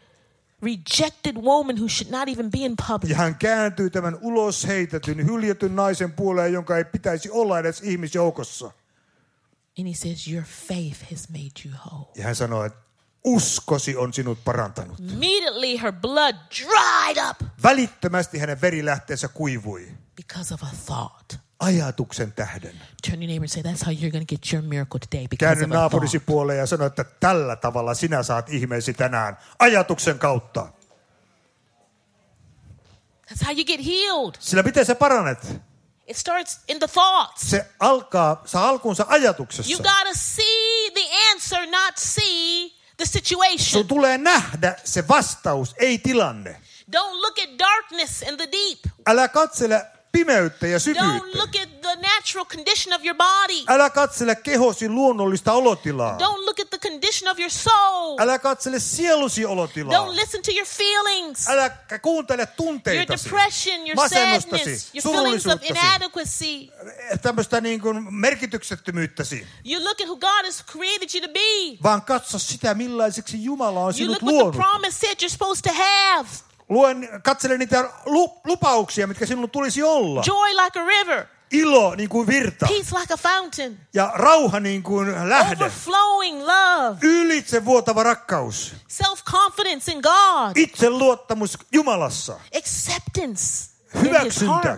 rejected woman who should not even be in public. Ja hän kääntyy tämän ulos heitetyn, hyljätyn naisen puoleen, jonka ei pitäisi olla edes ihmisjoukossa. And he says, your faith has made you whole. Ja hän sanoo, että uskosi on sinut parantanut. Immediately her blood dried up. Välittömästi hänen verilähteensä kuivui. Because of a thought. Ajatuksen tähden. Turn your neighbor and say, that's how you're going to get your miracle today. Käänny naapurisi puoleen ja sano, että tällä tavalla sinä saat ihmeesi tänään. Ajatuksen kautta. That's how you get healed. Sillä miten sä paranet? It starts in the thoughts. Se saa alkuunsa ajatuksessa. You gotta see the answer, not see the situation. Sun tulee nähdä se vastaus, ei tilanne. Don't look at darkness and the deep. Älä katsele pimeyttä ja syvyyttä. Don't look at the natural condition of your body. Älä katsele kehosi luonnollista olotilaa. Don't look at the condition of your soul. Älä katsele sielusi olotilaa. Don't listen to your feelings. Älä kuuntele tunteitasi. Your depression, your sadness, your feelings of inadequacy. Tämmöistä niin kuin merkityksettömyyttäsi. You look at who God has created you to be. Vaan katso sitä, millaiseksi Jumala on sinut luonut. You look what the promise said you're supposed to have. Katsele niitä lupauksia, mitkä sinun tulisi olla. Joy like a river. Ilo niin kuin virta. Peace like a fountain. Ja rauha niin kuin lähde. Overflowing love. Ylitse vuotava rakkaus. Self-confidence in God. Itseluottamus Jumalassa. Acceptance. Hyväksyntä.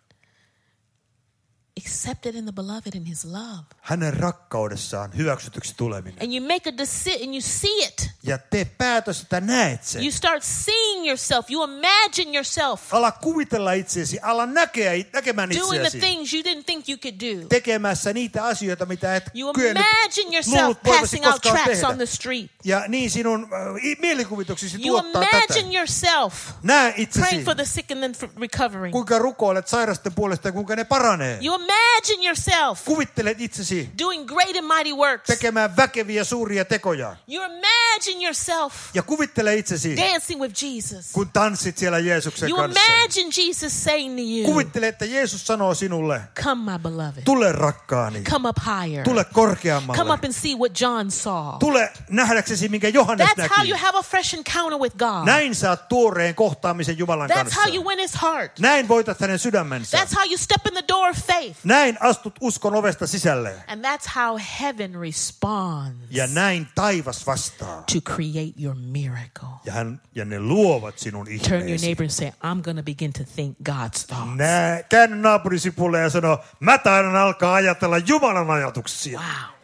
Accepted in the beloved in his love. Hänen rakkaudessaan hyväksytyksi tuleminen. And you make a decision and you see it. Ja tee päätös, että näet sen. You start seeing yourself. You imagine yourself. Ala kuvitella itseäsi, ala näkemään itseäsi. Doing the things you didn't think you could do. Tekemässä niitä asioita, mitä et you imagine yourself passing out tracts on the street. Ja niin sinun mielikuvituksesi tuottaa tätä. You imagine yourself näe itsesi. Praying for the sick and then recovering. Kuinka rukoilet sairasten puolesta ja kuinka ne paranee. You imagine yourself kuvittelet itsesi doing great and mighty works. Tekemään väkeviä suuria tekoja. You imagine yourself ja kuvittele itsesi dancing with Jesus. Kun tanssit siellä Jeesuksen you kanssa. You imagine Jesus saying to you. Kuvittele, että Jeesus sanoo sinulle. Come my beloved. Tule rakkaani. Come up higher. Tule korkeammalle. Come up and see what John saw. Tule nähdäksesi minkä Johannes That's näki. How you have a fresh encounter with God. Näin saat tuoreen kohtaamisen Jumalan That's kanssa. How you win his heart. Näin voitat hänen sydämensä. That's how you step in the door of faith. Näin astut uskon ovesta sisälle. And that's how heaven responds. Ja näin taivas vastaa. To create your miracle. Ja ne luovat sinun ihmeesi. Turn your neighbor and say, I'm going to begin to think God's thoughts. Käänny naapurisi puoleen ja sano, mä taidan alkaa ajatella Jumalan ajatuksia. Wow.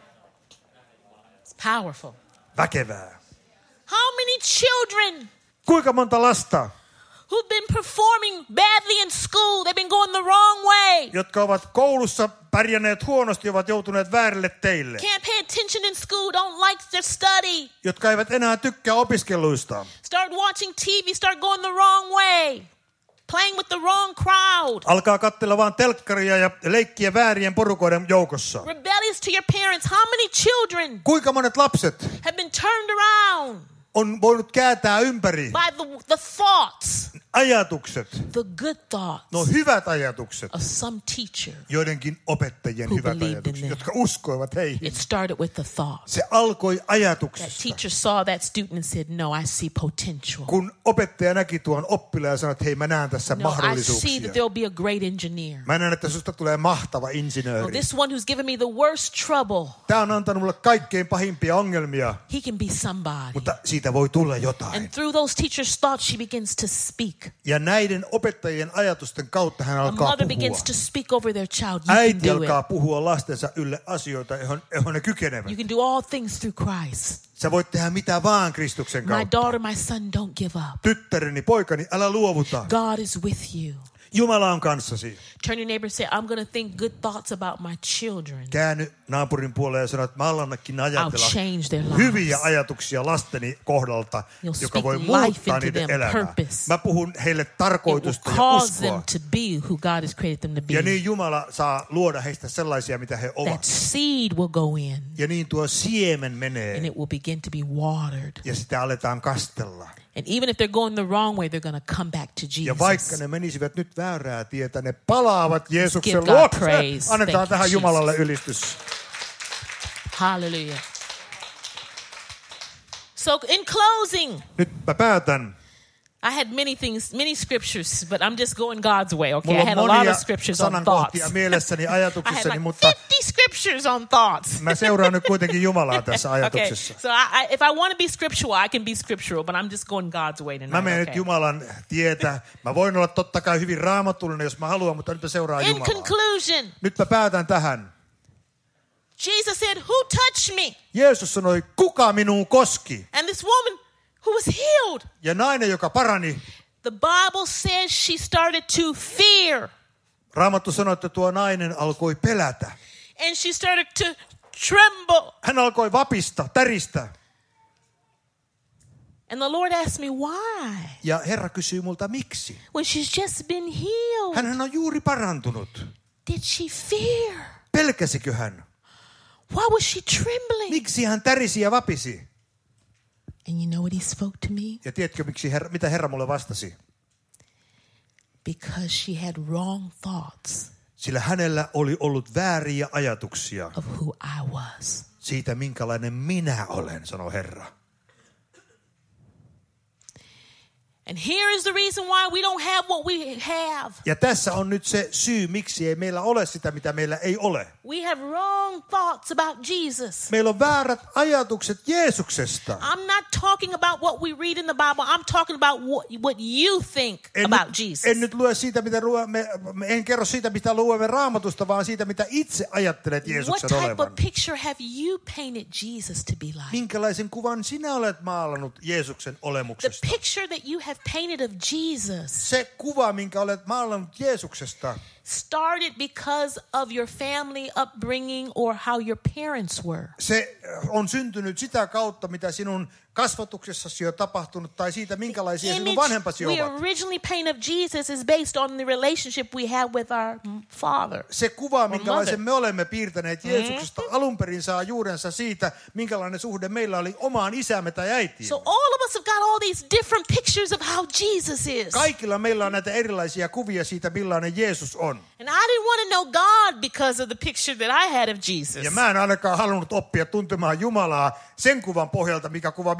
It's powerful. Väkevää. How many children? Kuinka monta lasta? Who've been performing badly in school. They've been going the wrong way. Jotka ovat koulussa pärjänneet huonosti, ovat joutuneet väärille teille. Can't pay attention in school, don't like their study. Jotka eivät enää tykkää opiskeluista. Start watching TV, start going the wrong way. Playing with the wrong crowd. Alkaa katsella vaan telkkaria ja leikkiä väärien porukoiden joukossa. Rebellious to your parents. How many children? Kuinka monet lapset have been turned around? On voinut kääntää ympäri. By the thoughts. Ajatukset. The good thoughts. No hyvät ajatukset. Of some teacher. Joidenkin opettajien hyvät ajatukset, jotka uskoivat heihin. It started with the thought. Se alkoi ajatuksesta. That teacher saw that student and said, "No, I see potential." Kun opettaja näki tuon oppilaan ja sanoi, että hei, mä näen tässä mahdollisuuksia. I see that there'll be a great engineer. Mä näen, että susta tulee mahtava insinööri. Oh, this one who's given me the worst trouble. Tää on antanut mulle kaikkein pahimpia ongelmia. He can be somebody. Mutta siitä voi tulla jotain. And through those teachers' thoughts, she begins to speak. Ja näiden opettajien ajatusten kautta hän alkaa puhua. Begins to speak over their child. Äiti alkaa puhua lastensa ylle asioita, johon ne kykenevät. You can do all things through Christ. Sä voit tehdä mitä vaan Kristuksen kautta. My daughter, my son, don't give up. Tyttäreni, poikani, älä luovuta. God is with you. Jumala on kanssasi. Turn your neighbor and say, I'm going to think good thoughts about my children. Käänny naapurin puoleen ja sano, että mä alannakin ajatella I'll hyviä ajatuksia lasteni kohdalta, joka voi muuttaa niiden elämää. Mä puhun heille tarkoitusta ja uskoa. To be who God has created them to be. Ja niin Jumala saa luoda heistä sellaisia, mitä he ovat. That seed will go in. Ja niin tuo siemen menee. And it will begin to be watered. Ja sitä aletaan kastella. And even if they're going the wrong way, they're going to come back to Jesus. Ja vaikka ne menisivät nyt väärää tietä, ne palaavat Jeesuksen luokse. Annetaan tähän Jumalalle ylistys. Hallelujah. So in closing. Nyt mä päätän. I had many scriptures, but I'm just going God's way. Okay, I had a lot of scriptures on thoughts. Mielessäni, ajatuksissani, I had like mutta 50 scriptures on thoughts. Mä seuraan nyt kuitenkin Jumalaa tässä ajatuksessa. Okay, so if I want to be scriptural, I can be scriptural, but I'm just going God's way tonight. Mä menen nyt Jumalan tietä. Mä voin olla totta kai hyvin raamatullinen, jos mä haluan, mutta nyt mä seuraan Jumalaa. In conclusion. Nyt mä päätän tähän. Jesus said, "Who touched me?" Jeesus sanoi, kuka minuun koski? And this woman who was healed. Ja nainen, joka parani. The Bible says she started to fear. Raamattu sanoi, että tuo nainen alkoi pelätä. And she started to tremble. Hän alkoi vapista, täristä. And the Lord asked me why. Ja Herra kysyi multa miksi. When she's just been healed. Hän on juuri parantunut. Did she fear? Pelkäsikö hän? Why was she trembling? Miksi hän tärisi ja vapisi? And you know what he spoke to me? Ja tiedätkö mitä Herra mulle vastasi? Because she had wrong thoughts. Sillä hänellä oli ollut vääriä ajatuksia. Of who I was. Siitä minkälainen minä olen, sanoi Herra. And here is the reason why we don't have what we have. Ja tässä on nyt se syy, miksi ei meillä ole sitä, mitä meillä ei ole. We have wrong thoughts about Jesus. Meillä on väärät ajatukset Jeesuksesta. I'm not talking about what we read in the Bible. I'm talking about what you think about Jesus. En nyt lue siitä, mitä en kerro siitä, mitä luemme Raamatusta, vaan siitä, mitä itse ajattelet Jeesuksen olevan. What type of picture have you painted Jesus to be like? Minkälaisen kuvan sinä olet maalannut Jeesuksen olemuksesta? The picture that you have painted of Jesus. Se kuva, minkä olet maalannut Jeesuksesta, started because of your family upbringing or how your parents were. Se on syntynyt sitä kautta, mitä sinun kasvatuksessasi on tapahtunut, tai siitä, minkälaisia sinun vanhempasi ovat. We originally paint of Jesus is based on the relationship we have with our father. Se kuva, minkälaisen me olemme piirtäneet Jeesuksesta, alun perin saa juurensa siitä, minkälainen suhde meillä oli omaan isämme tai äitiin. So all of us have got all these different pictures of how Jesus is. Kaikilla meillä on näitä erilaisia kuvia siitä, millainen Jeesus on. And I didn't want to know God because of the picture that I had of Jesus. Ja mä en ainakaan halunnut oppia tuntemaan Jumalaa sen kuvan pohjalta, mikä kuva minulla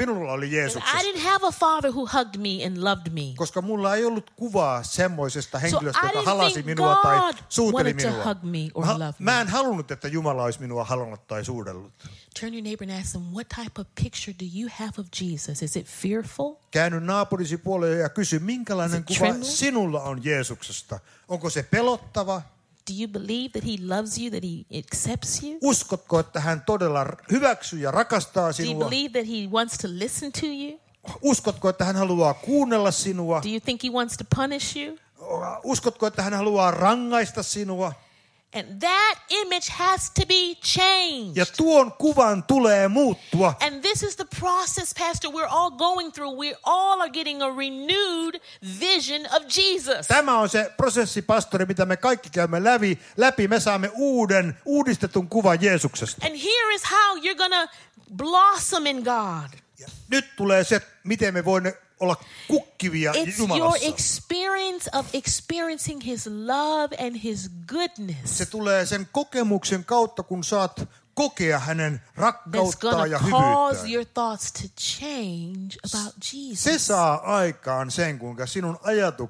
minulla oli Jeesuksesta. I didn't have a father who hugged me and loved me. Koska mulla ei ollut kuvaa semmoisesta henkilöstä, joka halasi minua tai suuteli minua. Mä en halunnut, että Jumala olisi minua halannut tai suudellut. Turn your neighbor and ask them, what type of picture do you have of Jesus? Is it fearful? Käänny naapurisi puoleen ja kysy, minkälainen kuva sinulla on Jeesuksesta? Onko se pelottava? Do you believe that he loves you, that he accepts you? Uskotko, että hän todella hyväksyy ja rakastaa sinua? Do you believe that he wants to listen to you? Uskotko, että hän haluaa kuunnella sinua? Do you think he wants to punish you? Uskotko, että hän haluaa rangaista sinua? And that image has to be changed. Ja tuon kuvan tulee muuttua. And this is the process, Pastor, we're all going through. We all are getting a renewed vision of Jesus. Tämä on se prosessi, pastori, mitä me kaikki käymme läpi. Me saamme uudistetun kuvan Jeesuksesta. And here is how you're gonna blossom in God. Ja nyt tulee se, miten me voimme olla kukkivia Jumalassa. It's your experience of experiencing his love and his goodness. Se tulee sen kokemuksen kautta, kun saat kokea hänen rakkauttaan ja hyvyyttään. Cause your thoughts to change about Jesus. Se saa aikaan sen, kuinka sinun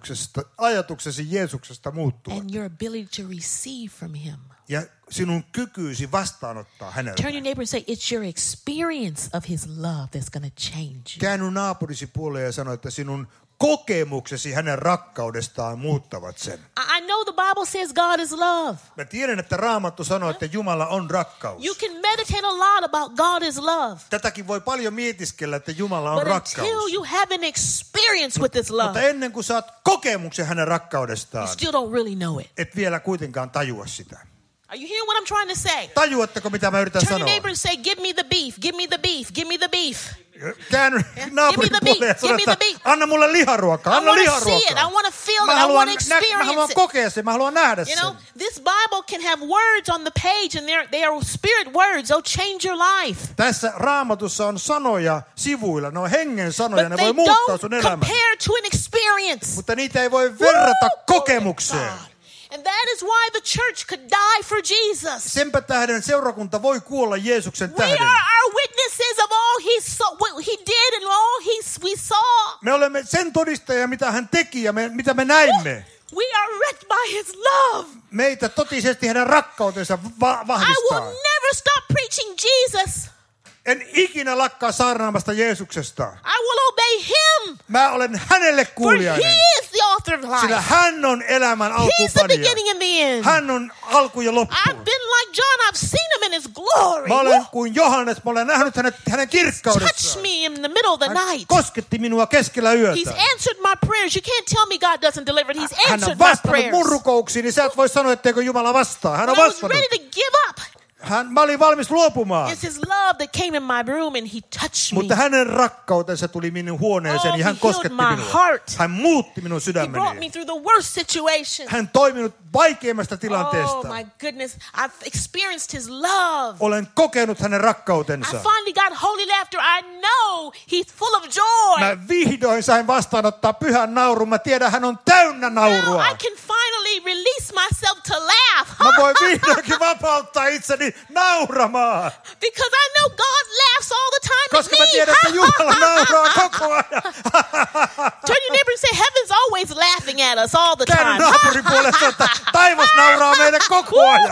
ajatuksesi Jeesuksesta muuttuu. And your ability to receive from him. Ja sinun kykyysi vastaanottaa häneltä. Turn your neighbor and say, it's your experience of his love that's going to change you. Käänny naapurisi puoleen ja sano, että sinun kokemuksesi hänen rakkaudestaan muuttavat sen. I know the Bible says God is love. Mä tiedän, että Raamattu sanoo, että Jumala on rakkaus. You can meditate a lot about God is love. Tätäkin voi paljon mietiskellä, että Jumala on rakkaus. But until you have an experience with this love, mutta ennen kuin saat kokemuksen hänen rakkaudestaan, you still don't really know it. Et vielä kuitenkaan tajua sitä. Are you hearing what I'm trying to say? Tajuatteko, mitä mä yritän sanoa? Turn your neighbor and say, give me the beef, give me the beef, give me the beef. Käänny naapurin puoleen ja sano, että anna mulle liharuokaa, anna liharuokaa. I want to feel it, I want to experience it. Mä haluan kokea sen, mä haluan nähdä sen. You know, this Bible can have words on the page and they are spirit words. They'll change your life. Tässä Raamatussa on sanoja sivuilla, ne on hengen sanoja, ne voi muuttaa sun elämän. But they don't compare to an experience. Mutta niitä ei voi verrata kokemukseen. And that is why the church could die for Jesus. Senpä tähden seurakunta voi kuolla Jeesuksen tähden. We are witnesses of all what he did and all we saw. Me olemme sen todistajia, mitä hän teki ja mitä me näimme. We are wrecked by his love. Meitä totisesti hänen rakkautensa vahvistaa. I will never stop preaching Jesus. En ikinä lakkaa saarnaamasta Jeesuksesta. I will obey him. Mä olen hänelle kuulijainen. For he is the author of life. Sillä hän on elämän alkupanija. He's the beginning and the end. Hän on alku ja loppu. I've been like John. I've seen him in his glory. Mä olen kuin Johannes. Mä olen nähnyt hänen kirkkaudessaan. Touched me in the middle of the night. Hän kosketti minua keskellä yötä. He's answered my prayers. You can't tell me God doesn't deliver. He's answered my prayers. Hän on vastannut mun rukouksiin, niin sä et voi sanoa, etteikö Jumala vastaa. Hän on vastannut. I was ready to give up. Mä olin valmis luopumaan. It's his love that came in my room and he touched me. Mutta hänen rakkautensa tuli minun huoneeseen ja hän kosketti minua. Hän muutti minun sydämeni. He brought me through the worst situation. Hän toi minut vaikeimmasta tilanteesta. Oh my goodness, I've experienced his love. Olen kokenut hänen rakkautensa. I finally got holy laughter. I know he's full of joy. Mä vihdoin sain vastaanottaa pyhän naurun. Mä tiedän, hän on täynnä naurua. Now I can finally release myself to laugh. Mä voin vihdoinkin vapauttaa itseni nauramaan. Because I know God laughs all the time koska at me. Koska mä tiedän, että Jumala nauraa koko ajan. Turn your neighbor and say, heaven's always laughing at us all the time. Käänny naapurin puolesta, että taivas nauraa meille koko ajan.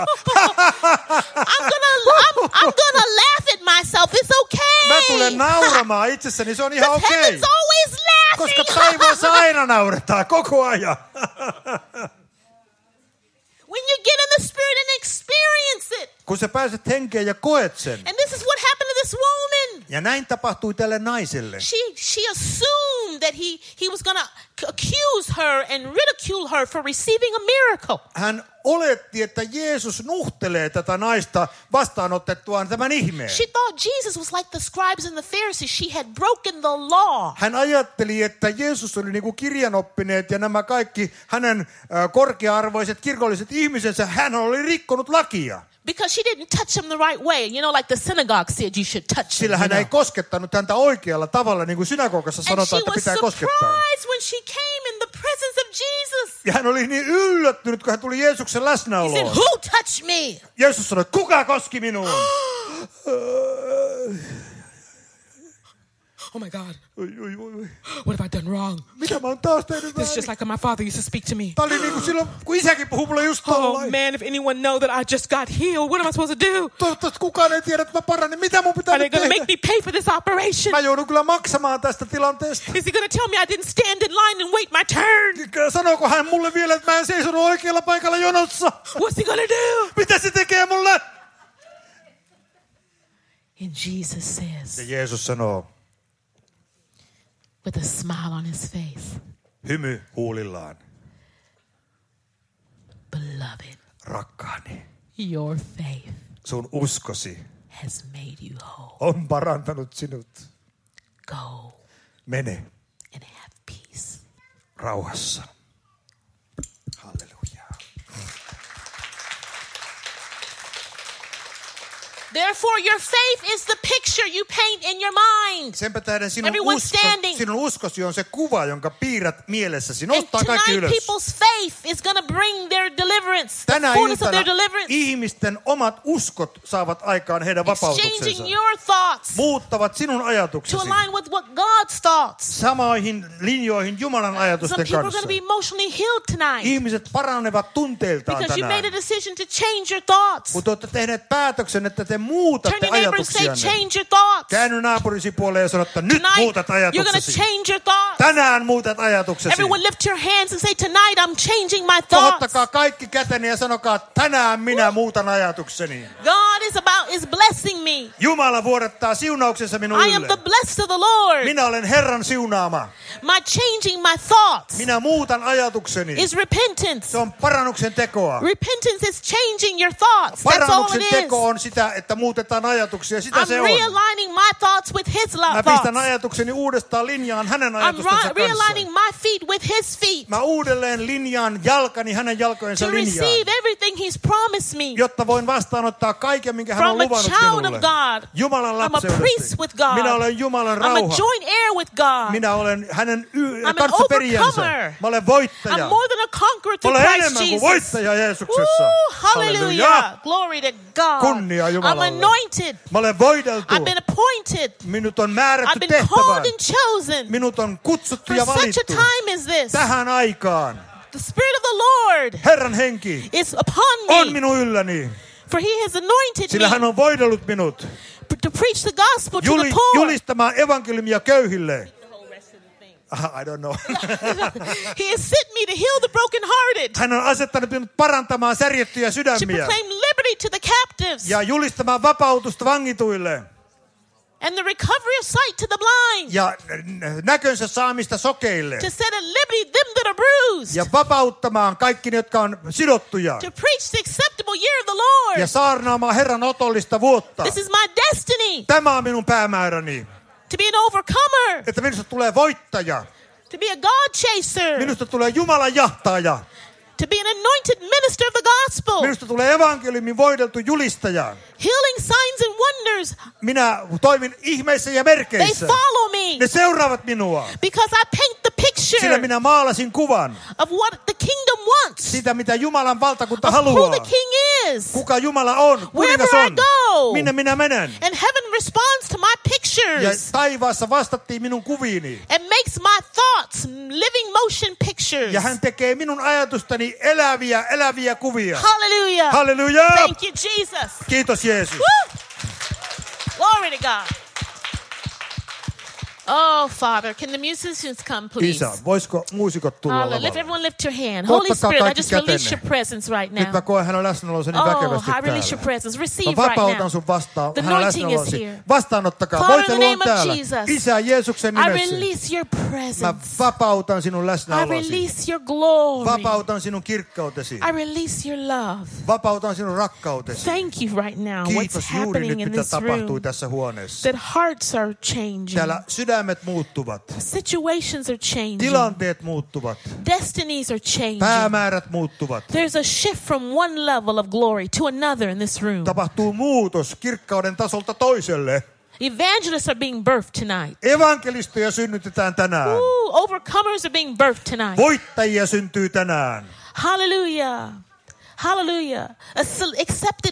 I'm gonna laugh at myself. It's okay. Mä tulen nauramaan itsessäni, se on ihan okei. Heaven's always laughing. Koska taivaassa aina nauretaan koko ajan. When you get in the spirit and experience it. Kun sä pääset henkeen ja koet sen. And this is what happened to this woman. Ja näin tapahtui tälle naiselle. She assumed that he was going to accuse her and ridicule her for receiving a miracle. Hän oletti, että Jeesus nuhtelee tätä naista vastaanotettuaan tämän ihmeen. She thought Jesus was like the scribes and the Pharisees. She had broken the law. Hän ajatteli, että Jeesus oli niin kuin kirjanoppineet ja nämä kaikki hänen korkea-arvoiset kirkolliset ihmisensä. Hän oli rikkonut lakia. Because she didn't touch him the right way. You know, like the synagogue said you should touch him. Sillä hän ei koskettanut häntä oikealla tavalla, niin kuin synagogassa sanotaan, että pitää koskettaa. And she was surprised when she came in the presence of Jesus. Ja hän oli niin yllättynyt, kun hän tuli Jeesuksen läsnäoloon. He said, who touched me? Jeesus sanoi, kuka koski minuun? Oh my God. What have I done wrong? Mitä mä oon taas tehnyt This is väärin? just like how my father used to speak to me. Tää oli niinku silloin, kun isäkin puhui mulle just Oh tollain. man, if anyone know that I just got healed, what am I supposed to do? Toivottavasti kukaan ei tiedä, että mä paranen. Mitä mun pitää Are they nyt going to tehdä? make me pay for this operation? Mä joudun kyllä maksamaan tästä tilanteesta. Is he going to tell me I didn't stand in line and wait my turn? Sanooko hän mulle vielä, että mä en seisonut oikealla paikalla jonossa? What's he going to do? Mitä se tekee mulle? And Jesus says, Ja Jeesus sanoo, with a smile on his face, hymy huulillaan, beloved, rakkaani, your faith sun uskosi has made you whole. on parantanut sinut. Go Mene and have peace. rauhassa. Halleluja. Therefore, your faith is the picture you paint in your mind. Senpä tähden Everyone standing. sinun uskosi on se kuva, jonka piirrät mielessäsi. And Nostaa kaikki tonight, ylös. people's faith is going to bring their deliverance, the Tänä fullness of iltana their deliverance. ihmisten omat uskot saavat aikaan heidän vapautuksensa. Exchanging your thoughts Muuttavat sinun to ajatuksesi align with what God's thoughts. samoihin linjoihin Jumalan Some ajatusten people are going kanssa. to be emotionally healed tonight Ihmiset paranevat tunteiltaan because you tänään. made a decision to change your thoughts. Kun te olette tehneet päätöksen, että te Turn muutatte your neighbor and say, ajatuksianne. change your thoughts. Käänny naapurisi puoleen ja sano, että nyt Tonight, muutat you're going to ajatuksesi. change your thoughts. Tänään muutat ajatuksesi. Everyone lift your hands and say, tonight I'm changing my thoughts. Kohottakaa kaikki käteni ja sanokaa, tänään minä muutan ajatukseni. God is blessing me. Jumala vuodattaa siunauksensa minun I am the ylle. blessed of the Lord. Minä olen Herran siunaama. My changing my thoughts Minä muutan ajatukseni. is repentance. Se on parannuksen tekoa. Repentance is changing your thoughts. That's all Parannuksen it teko is. on sitä, että muutetaan ajatuksia. Sitä se I'm on. realigning my thoughts with His Mä thoughts. pistän ajatukseni uudestaan linjaan hänen I'm ajatustensa realigning kanssa. my feet with His feet Mä uudelleen linjaan jalkani hänen jalkojensa to linjaan, receive everything He's promised me jotta voin vastaanottaa kaiken, minkä hän on from a luvannut child of minulle. God. Jumalan I'm a priest lapseudesta. with God. Minä olen Jumalan I'm a rauha. joint heir with God. Minä olen hänen an kanssaperijänsä. overcomer. Mä olen voittaja. I'm more than a conqueror Mä through olen Christ enemmän kuin Jesus. voittaja Jeesuksessa. Woo, hallelujah. Glory to God. Kunnia I'm Jumalalle. anointed. Mä olen voideltu. I've been appointed. Minut on I've määrätty been tehtävään. called and chosen Minut on kutsuttu for ja such a valittu time as this. tähän aikaan. The Spirit of the Lord Herran henki is upon on me, minun ylläni, for He has anointed sillä hän me on voidellut minut to preach the gospel to the poor. julistamaan evankeliumia köyhille. I don't know. He has sent me to heal the brokenhearted, Hän on asettanut minut parantamaan särjettyjä to sydämiä proclaim liberty to the captives, ja julistamaan vapautusta vangituille and the recovery of sight to the blind, ja näkönsä saamista sokeille to set at liberty them that are bruised, ja vapauttamaan kaikki ne, jotka on sidottuja to preach the acceptable year of the Lord. ja saarnaamaan Herran otollista vuotta. This is my destiny, Tämä on minun päämääräni, to be an overcomer, että minusta tulee voittaja, to be a God chaser, minusta tulee Jumalan jahtaaja, to be an anointed minister of the gospel. minusta tulee evankeliumin voideltu julistaja. Healing signs and wonders, Minä toimin ihmeissä ja they merkeissä. follow me Ne seuraavat minua, because I paint the sillä picture minä maalasin kuvan of what the kingdom wants, sitä, mitä Jumalan valtakunta of who haluaa. the king is. Kuka Jumala on, kuningas Wherever I on, go. minne minä menen. And heaven responds to my Ja pictures taivaassa vastattiin minun kuviini. and makes my thoughts living motion pictures. Ja hän tekee minun ajatustani eläviä kuvia. Hallelujah. Halleluja! Thank you, Jesus. Kiitos Jeesus. Woo! Glory to God. Oh, Father, can the musicians come, please? Isä, voisiko muusikot tulla Hallelujah. lavalle? Everyone lift your hand. Kottakaa Holy Spirit, I kaikki just release kätenne. your presence right Nyt mä now. koen hänen läsnäolonsa niin Oh, väkevästi I release your täällä. presence. Receive Mä right vapautan now. sun vastaan The hänen anointing is läsnäolosi. here. Vastaanottakaa. Father, in the Voitelu on name of täällä. Jesus, Isä Jeesuksen I nimessä. release your Mä presence. vapautan sinun I läsnäolosi. release your glory. Vapautan sinun kirkkautesi. I release your love. Vapautan sinun rakkautesi. Thank you right now. What's Kiitos juuri happening nyt, in mitä this tapahtui room? tässä huoneessa. That hearts are changing. Täällä sydämet muuttuvat. Situations are changing. Tilanteet muuttuvat. Destinies are changing. Päämäärät muuttuvat. There's a shift from one level of glory to another in this room. Tapahtuu muutos kirkkauden tasolta toiselle. Evangelists are being birthed tonight. Evankelistoja synnytetään tänään. Ooh, overcomers are being birthed tonight. Voittajia syntyy tänään. Hallelujah. Hallelujah. Accepted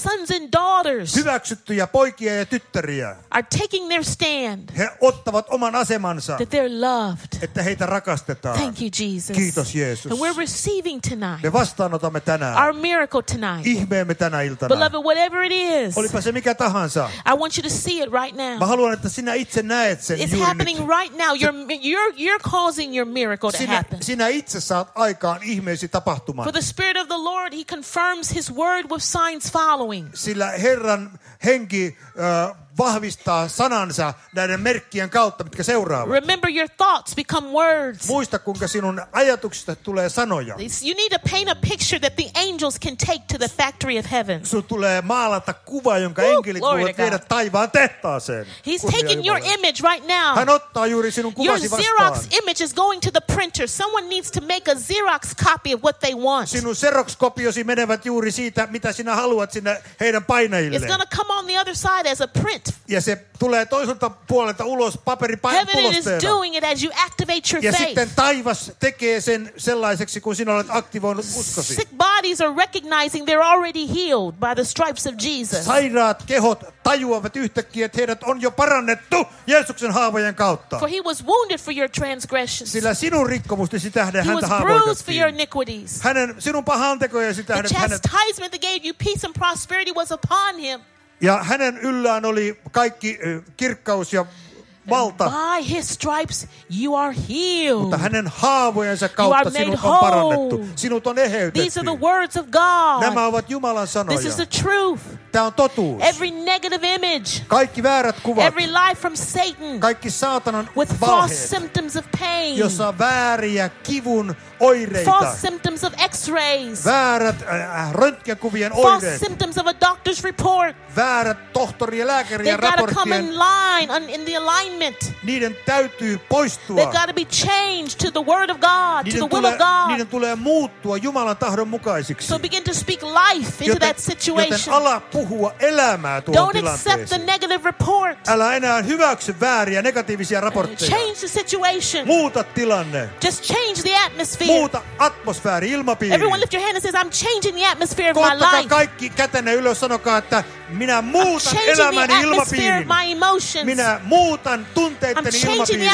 sons and daughters hyväksyttyjä poikia ja tyttäriä are taking their stand. He ottavat oman asemansa. That they're loved. Että heitä rakastetaan. Thank you, Jesus. Kiitos Jeesus. And we're receiving tonight. Me vastaanotamme tänään. Our miracle tonight. Ihmeemme tänä iltana. Beloved, whatever it is. Olipa se mikä tahansa. I want you to see it right now. Mä haluan, että sinä itse näet sen It's juuri happening nyt. right now. You're causing your miracle to happen. Sinä itse saat aikaan ihmeesi tapahtuman. For the Spirit of the Lord, He confirms His word with signs following. Sillä Herran henki vahvistaa sanansa näiden merkkien kautta, mitkä seuraavat. Remember, your thoughts become words. Muista, kuinka sinun ajatuksista tulee sanoja. You need to paint a picture that the angels can take to the factory of heaven. Sun tulee maalata kuva, jonka enkelit voivat viedä taivaan tehtaaseen. He's taking your image right now. Hän ottaa juuri sinun kuvasi vastaan. Your Xerox image is going to the printer. Someone needs to make a Xerox copy of what they want. Sinun Xerox-kopiosi menevät juuri siitä, mitä sinä haluat sinne heidän painajilleen. It's going to come on the other side as a print. Ja se tulee toiselta puolelta ulos paperitulosteena. Heaven is doing it as you activate your ja faith. sitten taivas tekee sen sellaiseksi, kun sinä olet aktivoinut uskosi. Sick bodies are recognizing they're already healed by the stripes of Jesus. Sairaat kehot tajuavat yhtäkkiä, että heidät on jo parannettu Jeesuksen haavojen kautta. For he was wounded for your transgressions. Sillä sinun rikkomustesi tähden häntä haavoitettiin. He was bruised for your haavoitettiin. iniquities. Sinun pahantekojesi tähden The chastisement that gave you peace and prosperity was upon him. Ja hänen yllään oli kaikki kirkkaus ja valta. By his stripes you are healed. Mutta hänen haavojensa kautta sinut on parannettu. Sinut on eheytetty. These are the words of God. Nämä ovat Jumalan sanoja. This is the truth. Tämä on totuus. Every negative image. Kaikki väärät kuvat. Every lie from Satan. Kaikki saatanan with valheet. False symptoms of pain. Jossa on vääriä kivun oireita. False symptoms of x-rays. Väärät röntgenkuvien oireet. False symptoms of a doctor's report. Väärät tohtori- ja lääkärien raporttien. They gotta come in line, in the alignment. Niiden täytyy poistua. They gotta be changed to the word of God, to the will of God. Niiden tulee muuttua Jumalan tahdon mukaisiksi. So begin to speak life into that situation. Joten ala puhua elämää tuohon Don't tilanteeseen. accept the negative report. Älä enää hyväksy vääriä negatiivisia raportteja. Change the situation. Muuta tilanne. Just change the atmosphere. Muuta atmosfääri, ilmapiiri. Everyone lift your hand and says, I'm changing the atmosphere of my life. Kaikki kätenne ylös, sanokaa, että minä muutan elämäni ilmapiirin. Minä muutan tunteitteni ilmapiirin.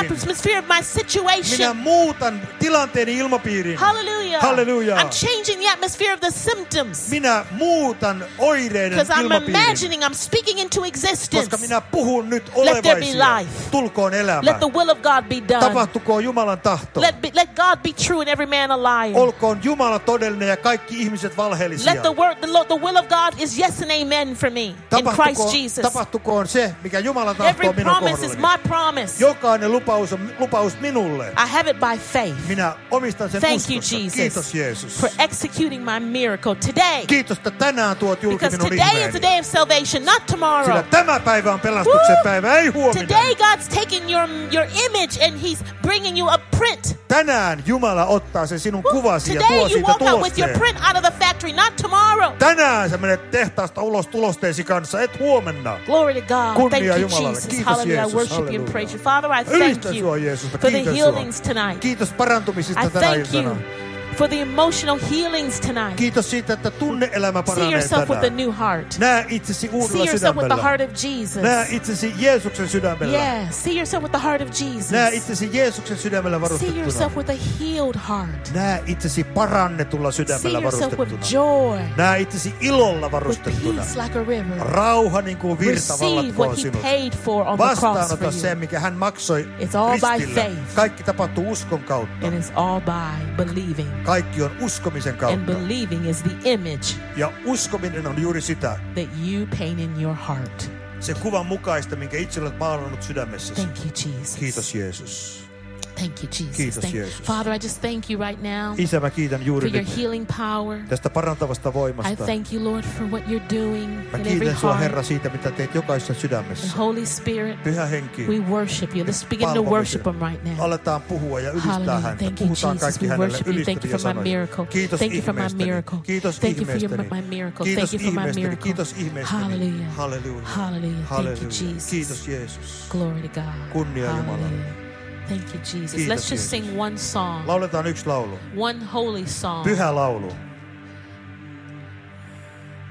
Minä muutan tilanteeni ilmapiirin. Hallelujah. Hallelujah. I'm changing the atmosphere of the symptoms. Minä muutan oireiden ilmapiirin. I'm speaking into existence. Koska minä puhun nyt olevaisia. Tulkoon elämä. Let the will of God be done. Tapahtukoon Jumalan tahto. Let God be true and every man a liar. Olkoon Jumala todellinen ja kaikki ihmiset valheellisia. Let the will of God is yes and amen for me in Christ Jesus. Tapahtukoon se, mikä Jumalan tahtoo minun kohdallani. Every promise is my promise. Jokainen lupaus on lupaus minulle. I have it by faith. Minä omistan sen Thank uskossa. You, Jesus, kiitos Jeesus. for executing my miracle today. Kiitos, että tänään tuot julki minun ihmeeni. Because today is a day of salvation, not tomorrow. Sillä tämä päivä on pelastuksen päivä, ei huominen. Today God's taking your image and He's bringing you a print. Tänään Jumala ottaa sen sinun kuvasi ja tuo Today you siitä walk out with your tulosteen. print out of the factory, not tomorrow. Tänään sä menet tehtaasta ulos tulosteesi kanssa, et huomenna. Glory to God. Kunnia Thank you, Jumalalle. Jesus. Kiitos, Hallelujah. Jeesus. I worship Hallelujah. you and praise you. Father, I thank you for the healings tonight. Kiitos parantumisista I tänä thank you iltana. for the emotional healings tonight. Kiitos siitä, että tunne-elämä See paranee yourself with a tänään. new heart. Näe itsesi See uudella yourself with the heart sydämellä. of Jesus. Näe itsesi Jeesuksen sydämellä. Yeah, see yourself with the heart of Jesus. Näe itsesi Jeesuksen sydämellä See varustettuna. yourself with a healed heart. Näe itsesi parannetulla See sydämellä yourself with varustettuna. joy. Näe itsesi ilolla With varustettuna. peace like a river. Rauha niin kuin virta Receive vallatkoon what He sinut. paid for on the cross for Vastaanota se, you. mikä hän maksoi It's all by ristillä. faith. Kaikki tapahtuu uskon kautta. And it's all by believing. Kaikki on uskomisen And kautta. believing is the image Ja uskominen on juuri sitä. that you paint in your heart. Se kuvan mukaista, minkä itse olet maalannut sydämessäsi. Thank you, Jesus. Kiitos Jeesus. Thank you, Jesus. Kiitos, Jeesus. Father, I just thank you right now Isä, mä kiitän for juuri your nyt healing power. tästä parantavasta I voimasta. thank you, Lord, for what you're doing Mä in every kiitän sua, Herra, heart. siitä, mitä teet jokaisessa And sydämessä. Holy Spirit, Pyhä Henki, we worship you. Let's begin to worship Him right now. aletaan puhua ja ylistää Hallelujah. häntä. Thank you, Puhutaan Jesus. kaikki We hänelle worship you. Thank you ylistäviä for my sanoja. miracle. Kiitos Thank you for my ihmeestäni. miracle. Kiitos Thank you for ihmeestäni. my miracle. Kiitos Thank you for my ihmeestäni. miracle. Kiitos ihmeestäni. Hallelujah. Halleluja. Hallelujah. Thank you, Halleluja. Jesus. Kiitos Jeesus. Glory to God. Kunnia Jumalalle. Hallelujah. Thank you, Jesus. Kiitos, Let's just Jeesus. sing one song. Lauletaan yksi laulu. One holy song. Pyhä laulu.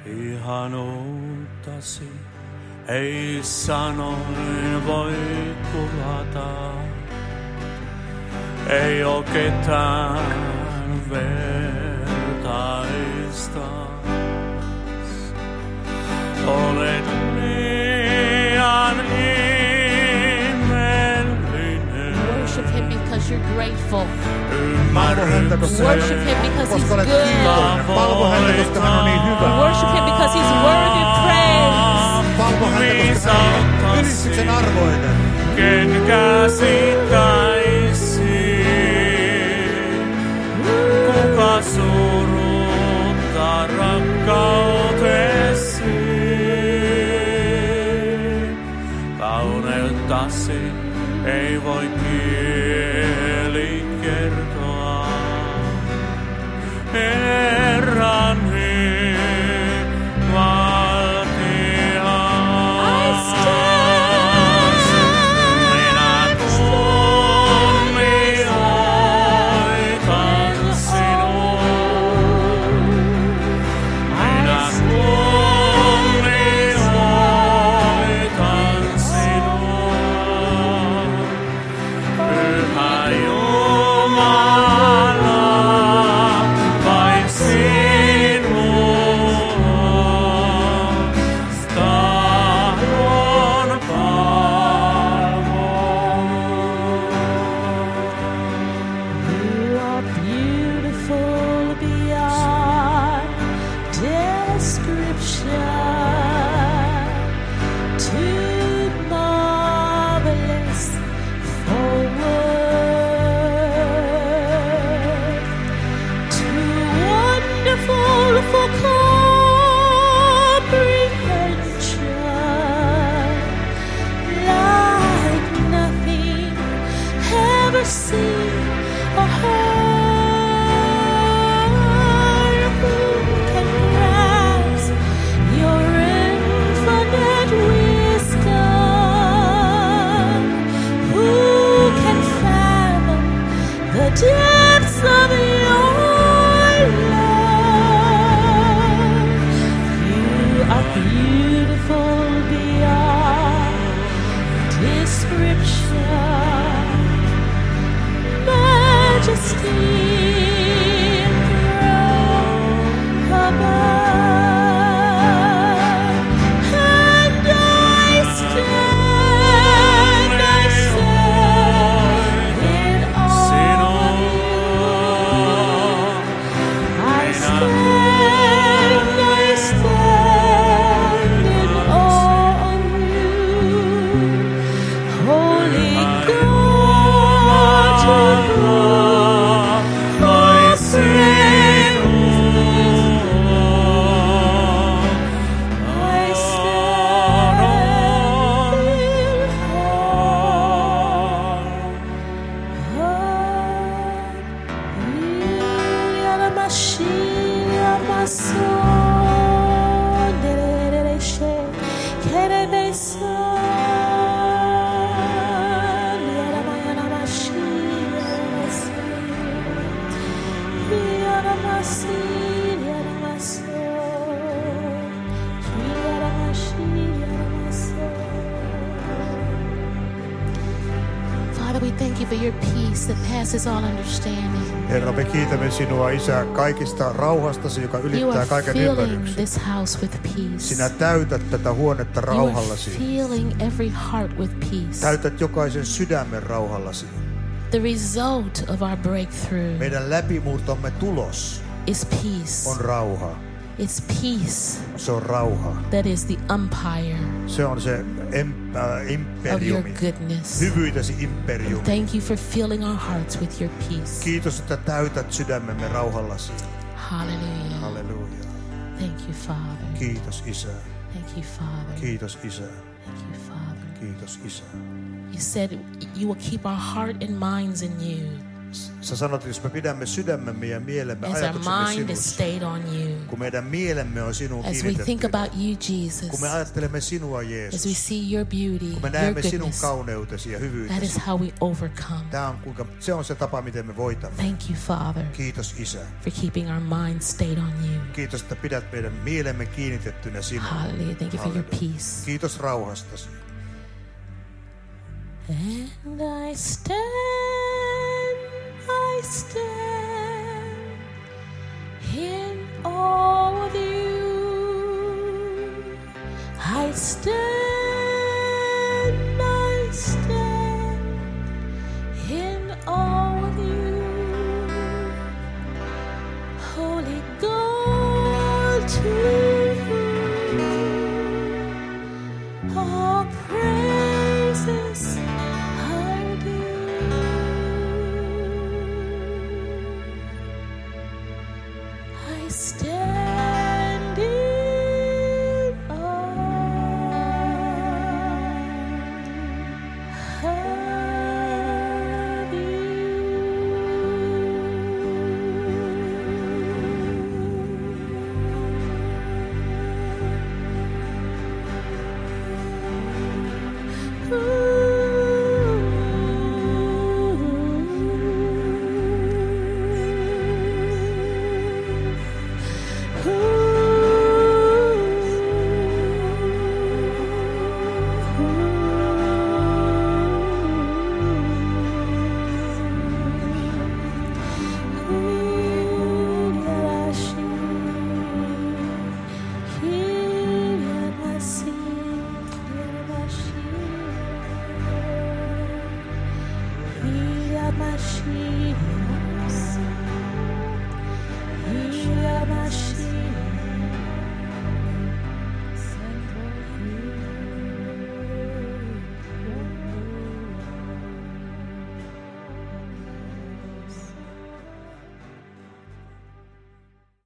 Ihanuuttasi ei sanoin voi kuvata. Ei oo ketään vertaista. Olet liian ihmeellinen. Worship him because you're grateful. Worship him because he's good. Palvo häntä, koska hän on niin hyvä. Worship him because he's worthy of praise. Palvo häntä, koska hän on ylistyksen arvoinen. Ken käsittäisi, kuka suruttaa rakkautesi. Kauneutasi ei voi kieli kertoa. Herran Herra, me kiitämme sinua, Isä, kaikista rauhastasi, joka ylittää kaiken ymmärryksen. Sinä täytät tätä huonetta rauhallasi. Täytät jokaisen sydämen rauhallasi. The result of our breakthrough meidän läpimurtomme tulos is peace. On rauha. It's peace. Se on rauha. That is the umpire. Se on se imperiumi. Of your goodness. Hyvyytesi imperiumi. Thank you for filling our hearts with your peace. Kiitos, että täytät sydämemme rauhallasi. Hallelujah. Halleluja. Thank you, Father. Kiitos, Isä. Thank you, Father. Kiitos, Isä. Thank you, Father. Kiitos, Isä. You said you will keep our heart and minds in you. Sä sanot, jos me pidämme sydämemme ja mielemme ajatuksemme sinussa, kun meidän mielemme on sinuun kiinnitetty. As we think about you, Jesus. Kun me ajattelemme sinua, Jeesus. As we see your beauty, kun me näemme sinun kauneutesi ja hyvyytesi. That is how we overcome. Se on se tapa, miten me voitamme. Thank you, Father. Kiitos, Isä. For keeping our minds stayed on you. Kiitos, että pidät meidän mielemme kiinnitettynä sinuun. Hallelujah. Thank you for your peace. Kiitos rauhastasi. And I stand in awe of you. I stand in awe of you. Holy God, to you all praises are due. I stand in awe of you. Mashiach.